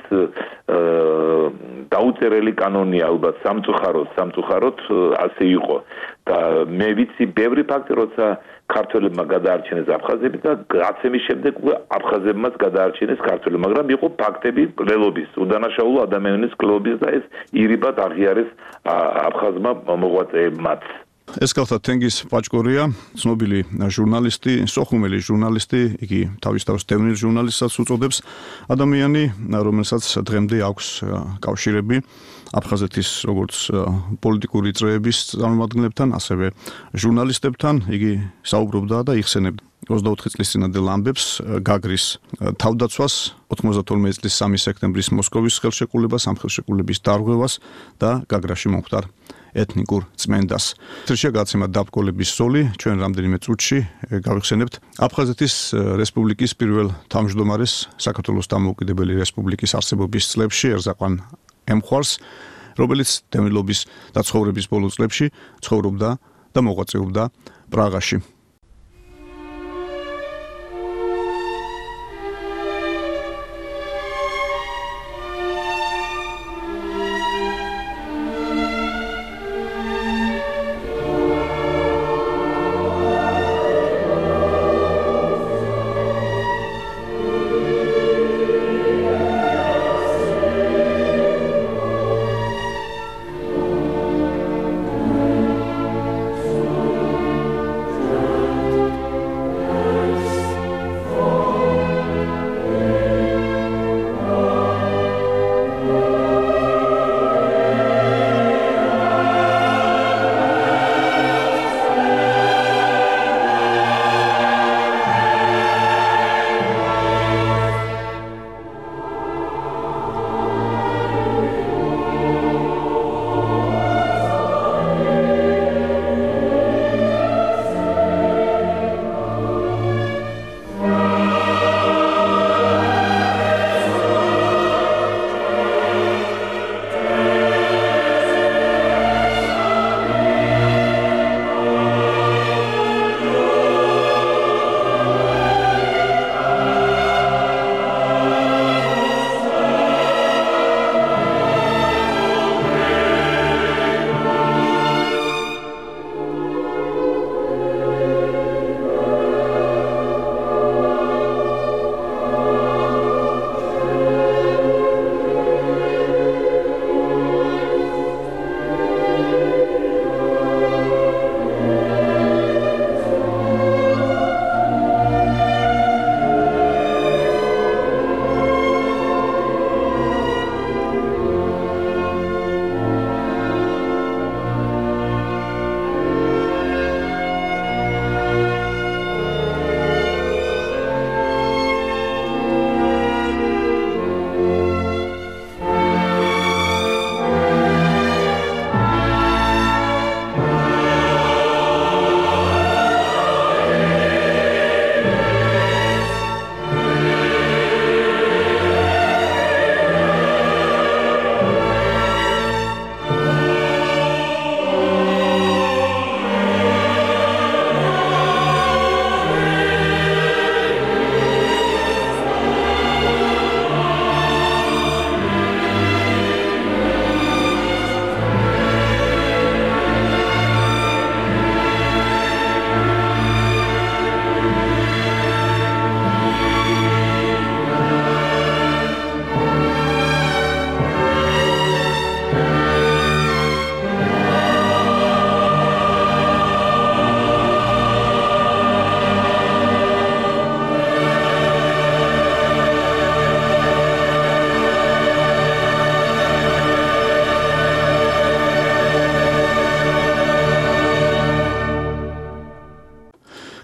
დაუწერელი კანონია ალბათ სამწუხაროდ სამწუხაროდ ასე იყო და მე ვიცი ბევრი ფაქტი როცა ქართველებმა გადაარჩინეს აფხაზები და გაცემის შემდეგ უკვე აფხაზებმაც გადაარჩინეს ქართველები მაგრამ იყო ფაქტები კლელობის უდანაშაულო ადამიანის კლელობის და ეს ირიბად აღიარეს აფხაზმა მოღვაწეებმაც ეს გახდა თენგიზ პაჭკორია ცნობილი ჟურნალისტი სოხუმელი ჟურნალისტი იგი თავის თავს დევნილ ჟურნალისტსაც უწოდებს ადამიანი რომელსაც დღემდე აქვს კავშირები აფხაზეთის როგორც პოლიტიკური წრეების წარმომადგენლებთან ასევე ჟურნალისტებთან იგი საუბრობდა და იხსენებდა ოცდაოთხი წლის წინანდელ ამბებს გაგრის თავდაცვას ოთხმოცდათორმეტი წლის სამი სექტემბრის მოსკოვის ხელშეკრულებას ამ ხელშეკრულების დარღვევას და გაგრაში მომხდარ ეთნიკურ წმენდას. თრშია გაცემა დაბკოლების სოლი ჩვენ რამდენიმე წუთში გავიხსენებთ აფხაზეთის რესპუბლიკის პირველ თავმჯდომარეს საქართველოს დამოუკიდებელი რესპუბლიკის არსებობის წლებში ერზაყვან ემხვარს რომელიც დევნილობის და ცხოვრების ბოლო წლებში ცხოვრობდა და მოღვაწეობდა პრაღაში.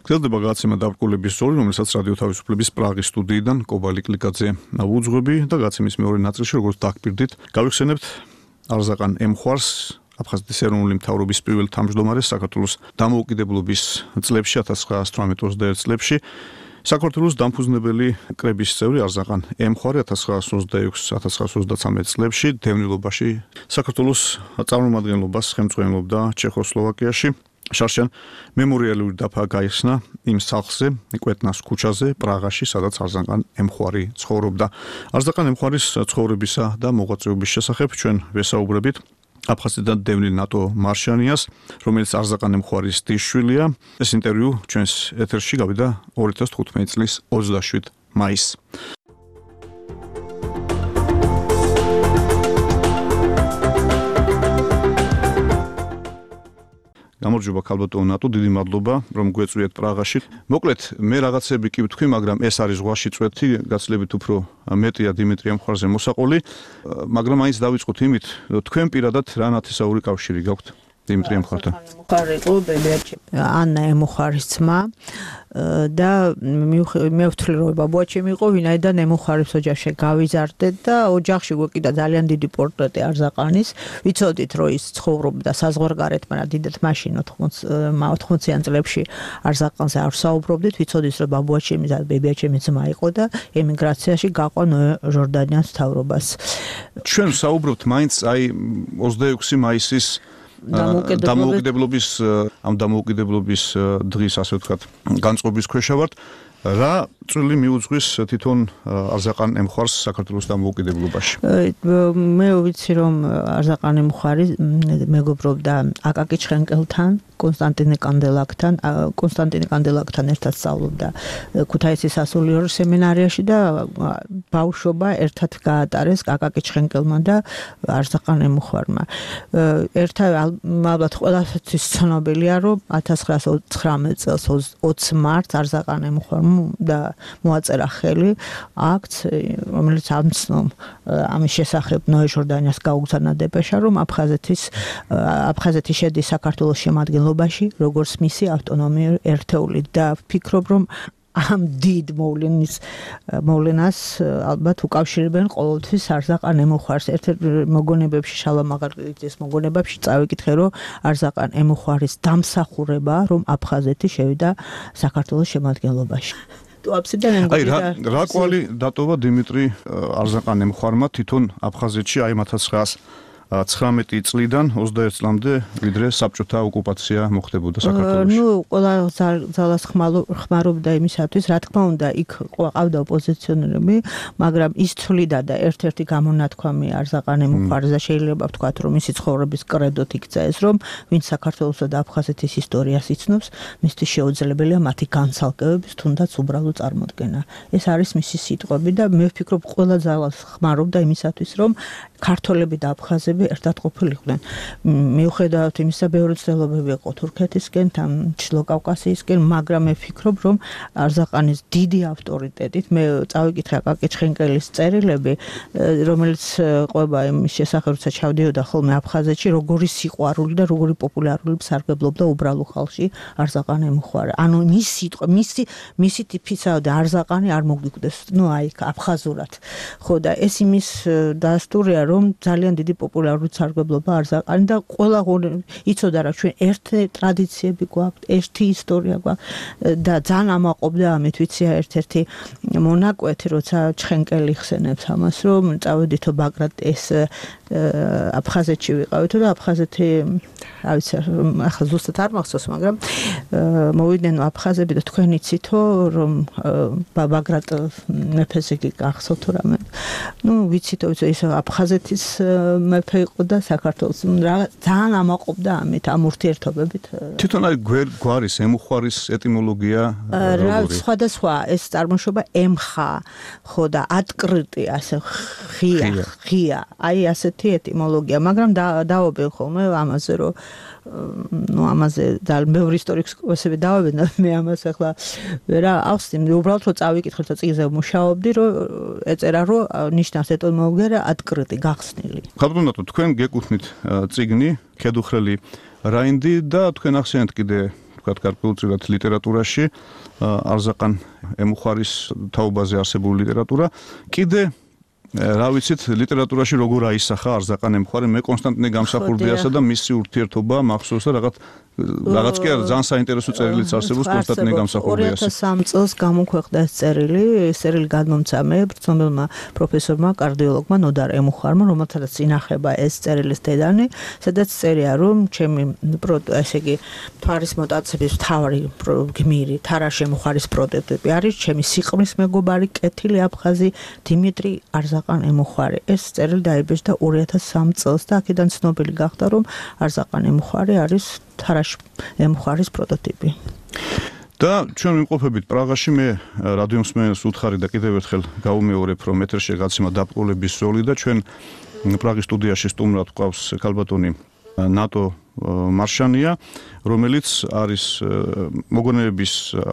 გრძელდება გადაცემა დაბრკოლების ზოლი, რომელსაც რადიო თავისუფლების პრაღის სტუდიიდან კობალი კლიკაძე უძღვები და გადაცემის მეორე ნაწილში, როგორც დაგპირდით, გავიხსენებთ არზაყან ემხვარს, აფხაზეთის ეროვნული მთავრობის პირველ თავმჯდომარეს საქართველოს დამოუკიდებლობის წლებში ათას ცხრაასი თვრამეტ ოცდაერთ წლებში საქართველოს დამფუძნებელი კრების წევრი არზაყან ემხვარი ათას ცხრაასი ოცდაექვსი ათას ცხრაასი ოცდაცამეტ წლებში დევნილობაში საქართველოს წარმომადგენლობას ხელმძღვანელობდა ჩეხოსლოვაკიაში. შარშან მემორიალური დაფა გაიხსნა იმ სახლზე, კვეტნას ქუჩაზე, პრაღაში, სადაც არზაყან ემხვარი ცხოვრობდა. არზაყან ემხვარის ცხოვრებისა და მოღვაწეობის შესახებ ჩვენ ვესაუბრებით აფხაზეთიდან დევნილ ნატო მარშანიას, რომელიც არზაყან ემხვარის დის-შვილია. ეს ინტერვიუ ჩვენს ეთერში გავიდა ორი ათას თხუთმეტი წლის ოცდაშვიდ მაისს. გამარჯობა ქალბატონო ნატო, დიდი მადლობა რომ გვეწვიეთ პრაღაში. მოკლედ, მე რაღაცები კი ვთქვი, მაგრამ ეს არის ზღვაში წვეთი, გაცილებით უფრო მეტია დიმიტრი ემხვარზე მოსაყოლი, მაგრამ მაინც დავიწყოთ იმით, თქვენ პირადად რა ნათესაური კავშირი გაქვთ დიმიტრი ემხვართან? ემხვარი იყო ბებიაჩი, ანა ემხვარის ძმა და მე ვთვლი რომ ბაბუაჩემი იყო, ვინაიდან ემხვარის ოჯახში გავიზარდეთ და ოჯახში გვეკიდა ძალიან დიდი პორტრეტი არზაყანის. ვიცოდით რომ ის ცხოვრობდა საზღვარგარეთ, მაგრამ დიდად მაშინ ოთხმოციან წლებში არზაყანზე არ საუბრობდით. ვიცოდით რომ ბაბუაჩემი და ბებიაჩემი ძმა იყო და ემიგრაციაში გაყვა ჟორდანიის მთავრობას. ჩვენ საუბრობთ მაინც აი ოცდაექვსი მაისის დამოუკიდებლობის ამ დამოუკიდებლობის დღის ასე ვთქვათ განწყობის ქვეშ ვართ. რა წვლილი მიუძღვის თვითონ არზაყან ემხვარს საქართველოს დამოუკიდებლობაში? მე ვიცი რომ არზაყან ემხვარი მეგობრობდა აკაკი ჩხენკელთან, კონსტანტინე კანდელაკთან, კონსტანტინე კანდელაკთან ერთად სწავლობდა ქუთაისის სასულიერო სემინარიაში და ბავშვობა ერთად გაატარეს აკაკი ჩხენკელმა და არზაყან ემხვარმა. ერთად ალბათ ყველასთვის ცნობილია რომ ათას ცხრაასი ოცდათხმეტ წელს ოცი მარტს არზაყან ემხვარმა და მოაწერა ხელი აქტს, რომელიც ამცნო ამის შესახებ ნოე ჟორდანიას გაუგზავნა დეპეშა, რომ აფხაზეთის აფხაზეთი შედის საქართველოს შემადგენლობაში, როგორც მისი ავტონომიური ერთეული და ვფიქრობ, რომ ამ დიდ მოვლენის მოვლენას ალბათ უკავშირებენ ყოველთვის არზაყან ემხვარს. ერთ-ერთ მოგონებებში, შალვა მაღალაძის მოგონებებში წავიკითხე, რომ არზაყან ემხვარის დამსახურება, რომ აფხაზეთი შევიდა საქართველოს შემადგენლობაში. აი რა კვალი დატოვა დიმიტრი არზაყან ემხვარმა თვითონ აფხაზეთში აი ათას ცხრაასი ცხრამეტი წლიდან ოცდაერთ წლამდე, ვიდრე საბჭოთა ოკუპაცია მოხდებოდა საქართველოში. ნუ ყველა ძალას ხმარობდა იმისათვის, რა თქმა უნდა, იქ ყავდა ოპოზიციონერები, მაგრამ ის თვლიდა და ერთ-ერთი გამონათქვამი არზაყან ემხვარს და შეიძლება ვთქვათ, რომ მისი ცხოვრების კრედოთ იქცა ეს, რომ ვინც საქართველოსა და აფხაზეთის ისტორიას იცნობს, მისთვის შეუძლებელია მათი განცალკევების თუნდაც უბრალო წარმოდგენა. ეს არის მისი სიტყვები და მე ვფიქრობ, ყველა ძალას ხმარობდა იმისათვის, რომ ქართველები და აფხაზები ერთად ყოფილიყვნენ. მიუხედავად იმისა, ბევრი ცდილობები იყო თურქეთისკენ, თან ჩრდილო კავკასიისკენ, მაგრამ მე ვფიქრობ, რომ არზაყანის დიდი ავტორიტეტით მე წავიკითხე აკაკი ჩხენკელის წერილები, რომელიც ყვება იმის შესახებ, როცა ჩავდიოდა ხოლმე აფხაზეთში, როგორი სიყვარული და როგორი პოპულარული სარგებლობდა უბრალო ხალხში არზაყან ემხვარი. ანუ მისი სიტყვა, მისი მისი ტიპისა და არზაყანი არ მოგვიკვდეს, ნუ აი აფხაზურად. ხო და ეს იმის დასტურია, რომ ძალიან დიდი პოპულარული სარგებლობა არზაყანი და ყველა იცოდა რა ჩვენ ერთი ტრადიციები გვაქვს, ერთი ისტორია გვაქვს და ძალიან ამაყობდა ამით, ვიცია ერთ-ერთი მონაკვეთი, როცა ჩხენკელი ხსენებს ამას, რომ წავედითო ბაგრატ ეს აფხაზეთში ვიყავით და აფხაზეთი რა ვიცი, ახლა ზუსტად არ მახსოვს, მაგრამ მოვიდნენ აფხაზები და თქვენ იცითო, რომ ბაგრატ მეფეზე გახსოვთ რამე. ნუ ვიცითო, ის აფხაზეთის მეფე იყო და საქართველოს ძალიან ამაყობდა ამით, ამ ურთიერთობებით. თვითონ აი გვარის ემხვარის ეტიმოლოგია რა სხვადასხვა ეს წარმოშობა ემხა, ხო და ატკრიტი, ასე ხია, ხია, აი ასეთი ეტიმოლოგია, მაგრამ დავობენ ხოლმე ამაზე, რომ ну ამაზე ძალიან ბევრი ისტორიკოსები დავებენ, მე ამას ახლა რა ავსწრებ, უბრალოდ რომ წავიკითხე და წიგნზე მუშაობდი, რომ ეწერა, რომ ნიშნავს ეტიმოლოგია ატკრიტი, გახსნილი. ხალხო, თქვენ გეკუთვნით წიგნი, ქედუხრელი რაინდი და თქვენ ახსენეთ კიდე ვთქვათ, გარკვეულწილად ლიტერატურაში, არზაყან ემუხარის თაობაზე არსებული ლიტერატურა. კიდე რა ვიცით, ლიტერატურაში როგორ აისახა არზაყან ემუხარი, მე კონსტანტინე გამსახურდიასა და მისი ურთიერთობა მახსოვს და რაღაც რაღაც კი არა, ძალიან საინტერესო წერილიც არსებობს კონსტანტინე გამსახურდიას. ორი ათას სამი წელს გამოქვეყნდა ეს წერილი, ეს წერილი გადმომცა მე ბრძნობელმა პროფესორმა, კარდიოლოგმა ნოდარ ემუხარმა, რომელთაც ინახება ეს წერილის დედანი, სადაც წერია, რომ ჩემი ესე იგი თვარის მოტაცების მთავარი გმირი თარაშ ემუხარის პროტოტიპი არის ჩემი სიყრმის მეგობარი, კეთილი აფხაზი დიმიტრი არზაყან ემუხარი. ეს წერილი დაიბეჭდა ორი ათას სამი წელს და აქედან ცნობილი გახდა, რომ არზაყან ემუხარი არის თარაშ ემუხარის პროტოტიპი. და ჩვენ ვიმყოფებით პრაღაში, მე რადიო მსმენელს უთხარი და კიდევ ერთხელ გავუმეორებ, რომ ეთერში გაცემა დაპყრობების ზოლი და ჩვენ პრაღის სტუდიაში სტუმრად გვყავს ქალბატონი ნატო მარშანია, რომელიც არის მოგონებების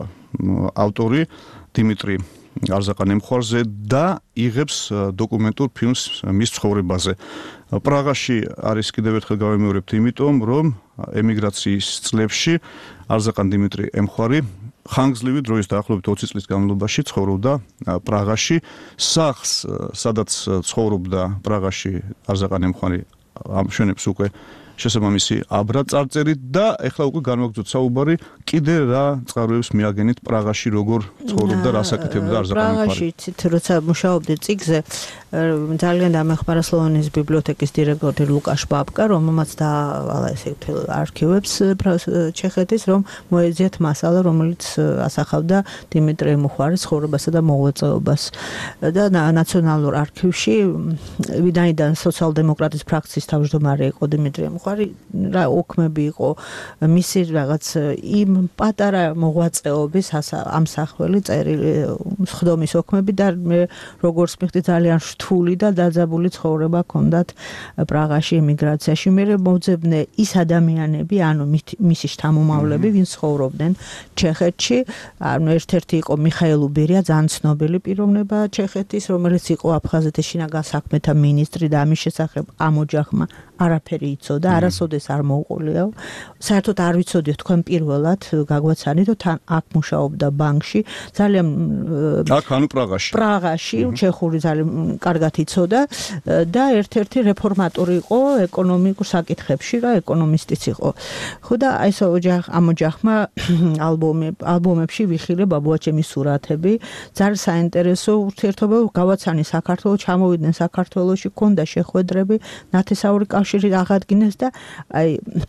ავტორი დიმიტრი არზაყან ემუხარზე და იღებს დოკუმენტურ ფილმს მის ცხოვრებაზე. პრაღაში არის კიდევ ერთხელ გავიმეორებთ, იმიტომ რომ ემიგრაციის წლებში არზაყან დიმიტრი ემუხარი ხანგრძლივი დროის დაახლოებით ოცი წლის განმავლობაში ცხოვრობდა პრაღაში. სახლს, სადაც ცხოვრობდა პრაღაში არზაყან ემუხარი, ამშვენებს უკვე შესაბამისი აბრა წარწერით და ეხლა უკვე განვაგრძოთ საუბარი კიდე რა წყაროებს მიაგენით პრაღაში როგორ ცხოვრობდა, რას აკეთებდა არზაყან ემუხარი. პრაღაში ცით როცა მუშაობდი წიგზე, ძალიან დამეხმარა სლოვენის ბიბლიოთეკის დირექტორი ლუკაშ ბაბკა, რომელმაც დაავალა ესე მთელ არქივებს ჩეხეთის, რომ მოეძიათ მასალა, რომელიც ასახავდა დიმიტრი ემუხარის ცხოვრებასა და მოღვაწეობას. და ნაციონალურ არქივში, ვინაიდან სოციალ-დემოკრატის ფრაქციის თავმჯდომარე იყო დიმიტრი ემუხარი, რა ოქმები იყო მისი რაღაც იმ პატარა მოღვაწეობის ამსახველი წერილი ხდომის ოქმები და მე როგორც მიხდი ძალიან რთული და დაძაბული ცხოვრება ჰქონდათ პრაღაში ემიგრაციაში. მე მოძებნე ის ადამიანები, ანუ მისი შთამომავლები, ვინც ცხოვრობდნენ ჩეხეთში. ანუ ერთ-ერთი იყო მიხაილ უბერია, ძალიან ცნობილი პიროვნება ჩეხეთის, რომელიც იყო აფხაზეთის შინაგან საქმეთა მინისტრი და ამის შესახებ ამ ოჯახმა არაფერი იცოდა, არასოდეს არ მოუყოლიაო. საერთოდ არ ვიცოდით თქვენ პირველად გაგვაცანით, თან აქ მუშაობდა ბანკში, ძალიან აქ ანუ პრაღაში. პრაღაში, ჩეხური ძალიან კარგად იცოდა და ერთ-ერთი რეფორმატორი იყო ეკონომიკურ საკითხებში, რა ეკონომისტიც იყო. ხო და აი ეს ოჯახ ამ ოჯახმა ალბომებში ვიხილე ბაბუაჩემის სურათები, ძალიან საინტერესო ურთიერთობა გავაცანი საქართველოს, ჩამოვიდნენ საქართველოში, ქონდა შეხვედრები, ნათესაური კავშირი აღადგინეს და აი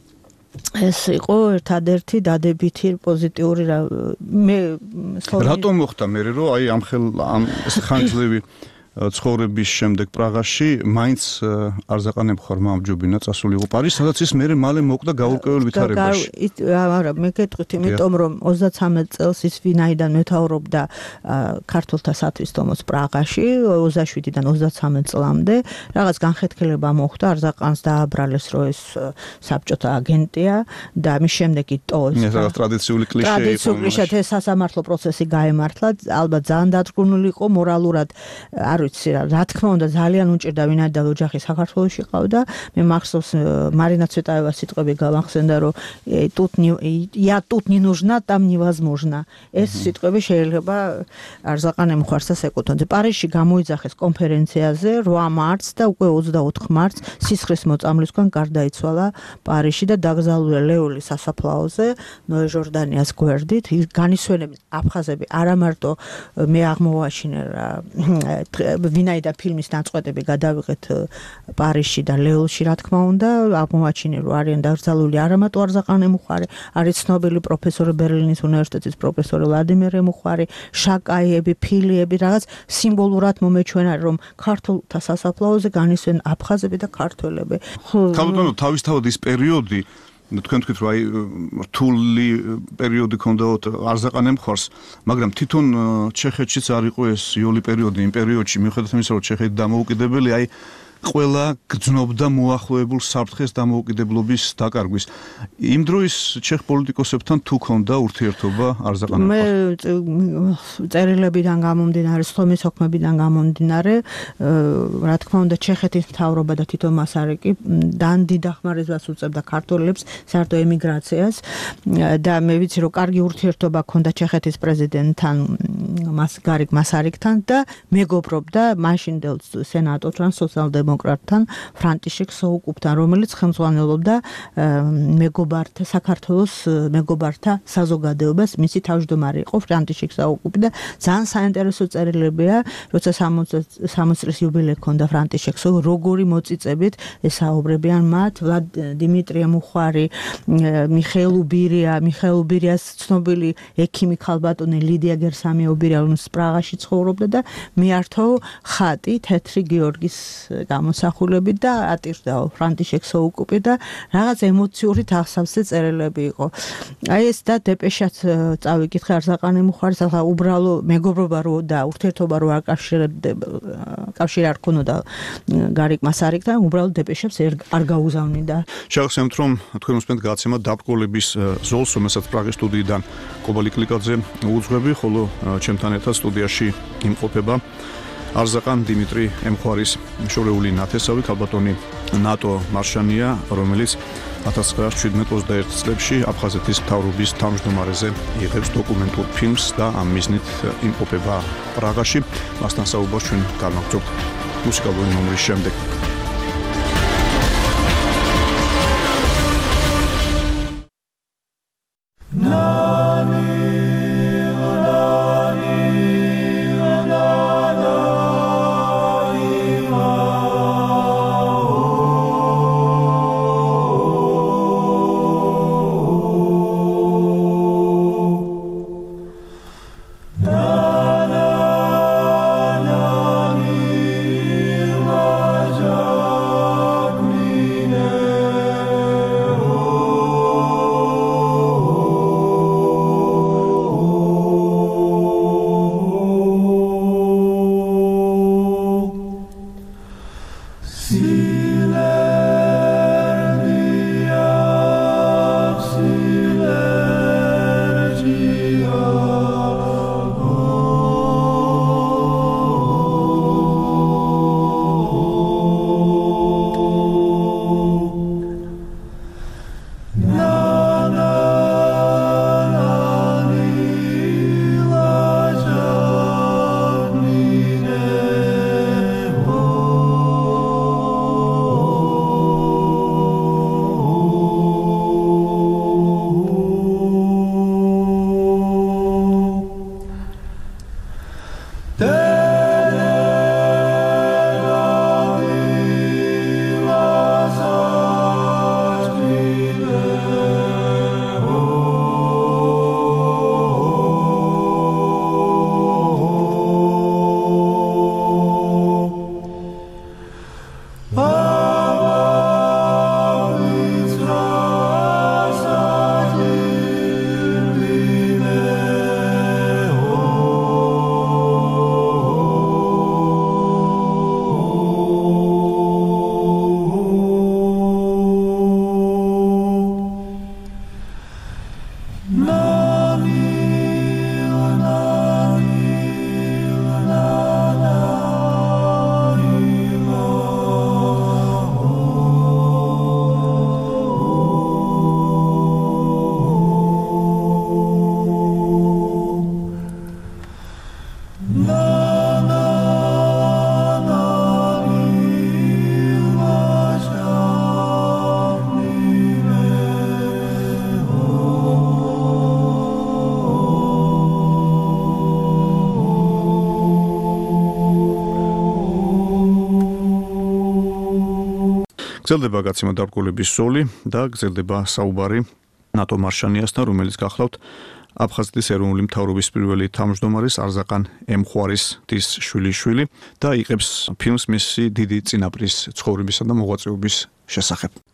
ეს იყო ერთადერთი დადებითი პოზიტიური მე რატომ მოხდა მე რომ აი ამ ხელ ამ ხანგრძლივი ცხოვრების შემდეგ პრაღაში მაინც არზაყან ემუხარმა ამჯობინა წასულიყო პარიზს, სადაც ის მერე მალე მოკვდა გაურკვეველ ვითარებაში. არა, მე გეტყვით, იმიტომ რომ ოცდაცამეტ წელს ის ვინაიდან მეთაურობდა ქართველთა სათვისტომოს პრაღაში, ოცდაშვიდიდან ოცდაცამეტ წლამდე, რაღაც განხეთქილება მოხდა, არზაყანს დააბრალეს, რომ ეს საბჭოთა აგენტია და მის შემდეგ იტოვეს. ეს რაღაც ტრადიციული კლიშე იყო. ტრადიციული კლიშე სასამართლო პროცესი გაემართლა, ალბათ ძალიან დაწვრთნილი იყო მორალურად, არ ვიცი რა, რა თქმა უნდა ძალიან უჭირდა ვინაიდან ოჯახი საქართველოში ყავდა. მე მახსოვს მარინა ცვეტაევას სიტყვები გამახსენდა, რომ тут не я тут не нужна, там невозможно. ეს სიტყვები შეიძლება არზაყან ემუხარსაც ეკუთვნოდა. პარიზში გამოიძახეს კონფერენციაზე რვა მარტს და უკვე ოცდაოთხ მარტს სისხლის მოწამვლისგან გარდაიცვალა პარიზში და დაკრძალულია ლეოლის სასაფლაოზე, ნოე ჟორდანიას გვერდით. განისვენებენ აფხაზები არა მარტო მე აღმოვაჩინე რა ვინაიდან ფილმის ნაწყვეტები გადავიღეთ პარიზში და ლეოლში, რა თქმა უნდა, აღმოვაჩინე რომ არიან დაკრძალული არა მარტო არზაყან ემუხარი, არის ცნობილი პროფესორი ბერლინის უნივერსიტეტის პროფესორი ვლადიმერ ემუხარი, შაკაიები, ფილიები, რაღაც სიმბოლურად მომეჩვენა რომ ქართულთა სასაფლაოზე განისვენ აფხაზები და ქართველები. ქალბატონო, თავისთავად ის პერიოდი თქვენ თქვით რომ აი რთული პერიოდი ქონდათ არზაყან ემუხარს, მაგრამ თვითონ ჩეხეთშიც არ იყო ეს იოლი პერიოდი იმ პერიოდში, მიუხედავად იმისა რომ ჩეხეთი დამოუკიდებელი, აი ყველა გძნობდა მოახლოებულ საფრთხეს დამოუკიდებლობის დაკარგვის. იმ დროის ჩეხ პოლიტიკოსებთან თუ ქონდა ურთიერთობა არზაყანოვთან? მე წერილებიდან გამომდინარე, სხდომის ოქმებიდან გამომდინარე, რა თქმა უნდა, ჩეხეთის მთავრობა და თვითონ მასარიკი დანდი დახმარებას უწევდა ქართველებს საერთო ემიგრაციას და მე ვიცი, რომ კარგი ურთიერთობა ქონდა ჩეხეთის პრეზიდენტთან, მას გარიგ მასარიკთან და მეგობრობდა მაშინდელ სენატორთან, სოციალ-დემოკრატთან, ფრანტიშეკ სოუკუპთან, რომელიც ხელმძღვანელობდა მეგობართა საქართველოს მეგობართა საზოგადოებას, მისი თავმჯდომარე იყო ფრანტიშეკ სოუკუპი და ძალიან საინტერესო წერილებია, როცა სამოცი წლის იუბილე ჰქონდა ფრანტიშეკს, როგორი მოწიწებით ესაუბრებიან მათ, დიმიტრია მუხვარი, მიხეილ უბირია, მიხეილ უბირიას ცნობილი ექიმი ქალბატონი ლიდია გერსამიობირია, რომელიც პრაღაში ცხოვრობდა და მიართო ხატი თეთრი გიორგის გამოსახულებით და ატირდა ფრანტიშეკ სოუკუპი და რაღაც ემოციური თავსავსე წერილები იყო. აი ეს და დეპეშაც წავიკითხე არზაყანი მუხარის, ახლა უბრალო მეგობრობა რო და ურთიერთობა რო აკავშირებდა, კავშირი არ ქონოდა გარიგ მასარიკთან, უბრალოდ დეპეშებს არ გაუზავნიდა. შევახსენებთ, რომ თქვენ უსმენთ გადაცემა დაბრკოლების ზოლს, რომელსაც პრაღის სტუდიიდან კობალი კლიკაძე უძღვები, ხოლო ჩემთან ერთად სტუდიაში იმყოფება არზაყან დიმიტრი ემხვარის შორეული ნათესავი, ქალბატონი ნატო მარშანია, რომელიც ათას ცხრაასი შვიდმეტ ოცდაერთი წლებში აფხაზეთის მთავრობის თავმჯდომარეზე იღებს დოკუმენტურ ფილმს და ამ მიზნით იმყოფება პრაღაში. მასთან საუბარს ჩვენ განვაგრძობთ მუსიკალური ნომრის შემდეგ. გრძელდება გაცემა დაბრკოლების ზოლი და გრძელდება საუბარი ნატო მარშანიასთან, რომელიც გახლავთ აფხაზეთის ეროვნული მთავრობის პირველი თავმჯდომარის არზაყან ემხვარის დის შვილიშვილი და იღებს ფილმს მისი დიდი წინაპრის ცხოვრებისა და მოღვაწეობის შესახებ.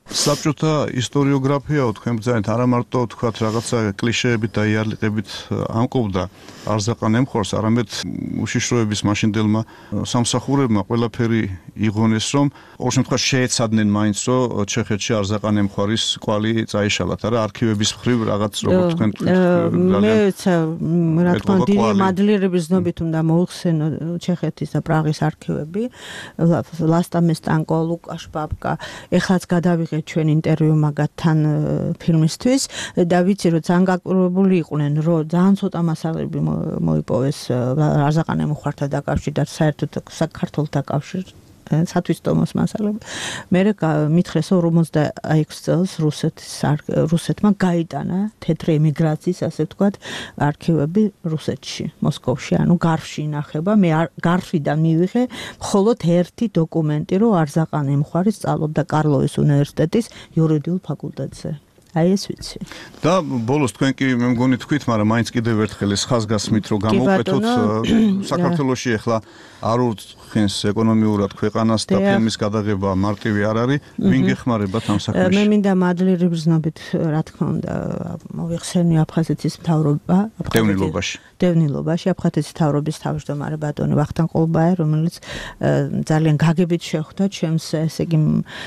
საბჭოთა ისტორიოგრაფიაო თქვენ ბრძანეთ არა მარტო თქვათ რაღაცა კლიშეებით და იარლიყებით ამკობდა არზაყან ემხორს, არამედ უშიშროების მაშინდელმა სამსახურებმა ყველაფერი იღონეს, რომ ყოველ შემთხვევაში შეეცადნენ მაინც, რომ ჩეხეთში არზაყან ემხარის კვალი წაიშალათ, არა არქივების მხრივ რაღაც როგორც თქვენ თქვით. მეც რა თქმა უნდა დიდი მადლიერების ზნობით უნდა მოიხსენო ჩეხეთის და პრაღის არქივები, ლასტამესტანკო, ლუკაშ ბაბკა, ეხლაც გადავიღეთ ჩვენ ინტერვიუ მაგათთან ფილმისთვის და ვიცი რომ ძალიან გაკურებული იყვნენ, რომ ძალიან ცოტა მასალები მოიპოვეს არზაყან ემხართან დაკავშირებით, საერთოდ საქართველოს დაკავშირებით. სათვისტომოს მასალები. მე მითხრეს ორმოცდაექვსი წელს რუსეთის რუსეთმა გაიტანა თეთრი ემიგრაციის, ასე ვთქვათ, არქივები რუსეთში, მოსკოვში, ანუ გარში ინახება. მე გარშიდან მივიღე მხოლოდ ერთი დოკუმენტი, რომ არზაყან ემხარი სწავლობდა კარლოვის უნივერსიტეტის იურიდიულ ფაკულტეტზე. აი ეს ვიცი. და ბოლოს თქვენ კი მე მგონი თქვით, მაგრამ მაინც კიდევ ერთხელ ეს ხაზგასმით რომ გამოვკვეთოთ საქართველოში ახლა არ ურთხინს ეკონომიურად ქვეყანას და ფილმის გადაღება მარტივი არ არის, ვინ გეხმარებათ ამ საქმეში? მე მინდა მადლიერების ზნობით, რა თქმა უნდა, მოიხსენიო აფხაზეთის მთავრობა, დევნილობაში. დევნილობაში აფხაზეთის მთავრობის თავმჯდომარე ბატონი ვახტანგ ყოლბაია, რომელიც ძალიან გაგებით შეხვდა ჩემს ესე იგი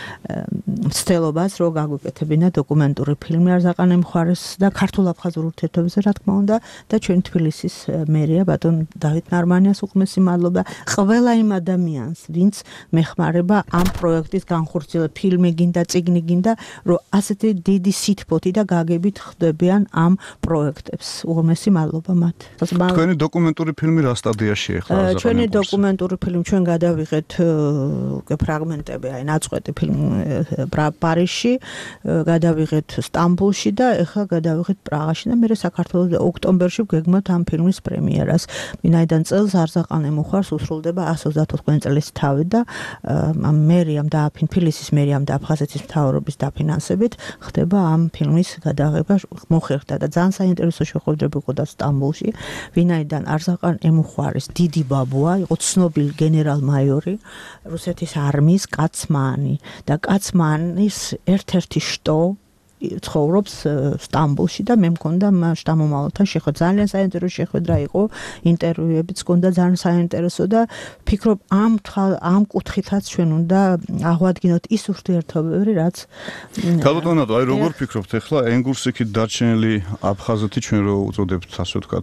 მცდელობას, რომ გაგვიკეთებინა დოკუმენტური ფილმი არზაყან ემხარეს და ქართულ-აფხაზურ ურთიერთობებზე, რა თქმა უნდა, და ჩვენ თბილისის მერია ბატონ დავით ნარმანიას უღმესი მადლობა ყველა იმ ადამიანს, ვინც მეხმარება ამ პროექტის განხორციელებას, ფილმი გინდა, წიგნი გინდა, რომ ასეთი დიდი სითბოთი და გაგებით ხდებიან ამ პროექტებს. უღმესი მადლობა მათ. თქვენი დოკუმენტური ფილმი რა სტადიაში ახლა არზაყან ემხარეს? ჩვენი დოკუმენტური ფილმი ჩვენ გადავიღეთ უკვე ფრაგმენტები, აი ნაწყვეტი ფილმი პარიზში, გადავიღეთ სტამბოლში და ეხლა გადავიღეთ პრაღაში და მე საქართველოს ოქტომბერში ვგეგმოთ ამ ფილმის პრემიერას. ვინაიდან წელს არზაყან ემხარს უსრულდება εκατს ოცდაოთხმოცდაოთხ წლის თავი და ამ მერიამ და თბილისის მერიამ და აფხაზეთის მთავრობის დაფინანსებით ხდება ამ ფილმის გადაღება მოხერხდა და ძალიან საინტერესო შეხვედრები იყო და სტამბოლში, ვინაიდან არზაყან ემხარის დიდი ბაბუა იყო ცნობილი გენერალ-მაიორი რუსეთის არმიის კაცმანი და კაცმანის ერთ-ერთი შტო ცხოვრობს სტამბოლში და მე მქონდა შტამომავალთან შეხვედრა. ძალიან საინტერესო შეხვედრა იყო, ინტერვიუებიც მქონდა ძალიან საინტერესო და ფიქრობ ამ ამ კუთხითაც ჩვენ უნდა აღვადგინოთ ის ურთიერთობები, რაც ქალბატონო, აი როგორ ფიქრობთ ახლა ენგურსიქით დარჩენილი აფხაზეთი ჩვენ რო უწოდებთ, ასე ვთქვათ,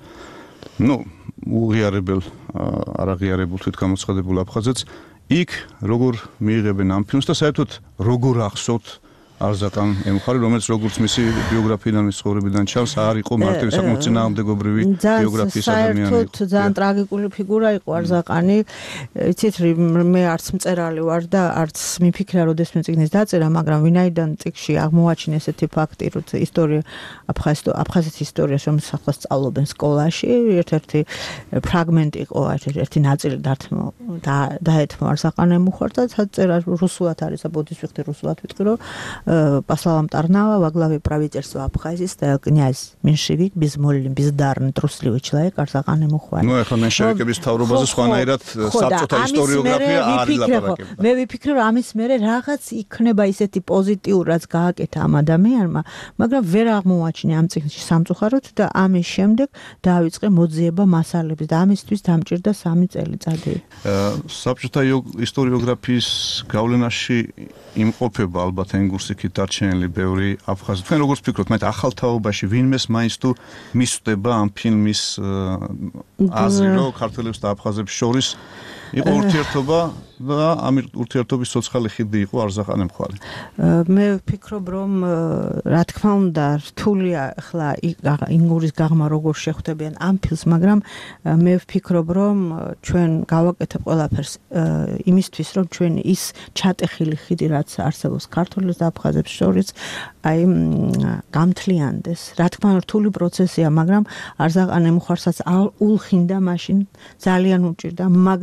ну, უღიარებელ, არაღიარებულ თვითგამოცხადებულ აფხაზეთს, იქ როგორ მიიღებენ ამ ფილმს და საერთოდ როგორ ახსოვთ არზაყან ემხარი, რომელიც როგორც მისი ბიოგრაფიიდან, მის ცხოვრებიდან ჩანს, არ იყო მარტივი საკმაოდ წინააღმდეგობრივი ბიოგრაფიის ადამიანი. საერთოდ ძალიან ტრაგიკული ფიგურა იყო არზაყანი. იცით, მე არც მწერალი ვარ და არც მიფიქრა როდესმე წიგნის დაწერა, მაგრამ ვინაიდან წიგნში აღმოაჩინე ესეთი ფაქტი, რომ ისტორია აფხაზეთის ისტორიას რომელიც ახლა სწავლობენ სკოლაში, ერთ-ერთი ფრაგმენტი იყო, ერთ-ერთი ნაწილი დაეთმო არზაყან ემხარს და წერა რუსულად არის, აბოდის ვიხდი რუსულად ვიტყვი, რომ По словам Тарнава, во главе правительства Абхазии стоял князь меньшевик, безмолвный, бездарный, трусливый человек Арзақан ემხარი. Ну, ახლა меньшевикების თავრობაზე სხვანაირად საბჭოთა ისტორიოგრაფია არ ილაპარაკება. მე ვიფიქრე, რომ ამის მერე რაღაც იქნება ისეთი პოზიტიური, რაც გააკეთა ამ ადამიანმა, მაგრამ ვერ აღმოაჩინე ამ წიგნში სამწუხაროდ და ამის შემდეგ დაავიწყე მოძიება მასალების და ამისთვის დამჭირდა სამი წელიწადი. საბჭოთა ისტორიოგრაფიის გავლენაში იმყოფება ალბათ ენგურსიქით დარჩენილი ბევრი აფხაზი. თქვენ როგორც ფიქრობთ, მე ახალ თაობაში ვინმეს მაინც თუ მისვდება ამ ფილმის აზრი, რომ ქართველებს და აფხაზებს შორის იყო ურთიერთობა და ამ ურთიერთობის ცოცხალი ხიდი იყო არზაყან ემხარი. მე ვფიქრობ, რომ რა თქმა უნდა, რთულია ახლა ინგურის გაღმა როგორ შეხვდებიან ამ ფილმს, მაგრამ მე ვფიქრობ, რომ ჩვენ გავაკეთებ ყველაფერს იმისთვის, რომ ჩვენ ის ჩატეხილი ხიდი, რაც არსებობს ქართველებს და აფხაზებს შორის, აი გამთლიანდეს. რა თქმა უნდა, რთული პროცესია, მაგრამ არზაყან ემხარსაც უხინდა მაშინ ძალიან უჭირდა, მაგრამ ის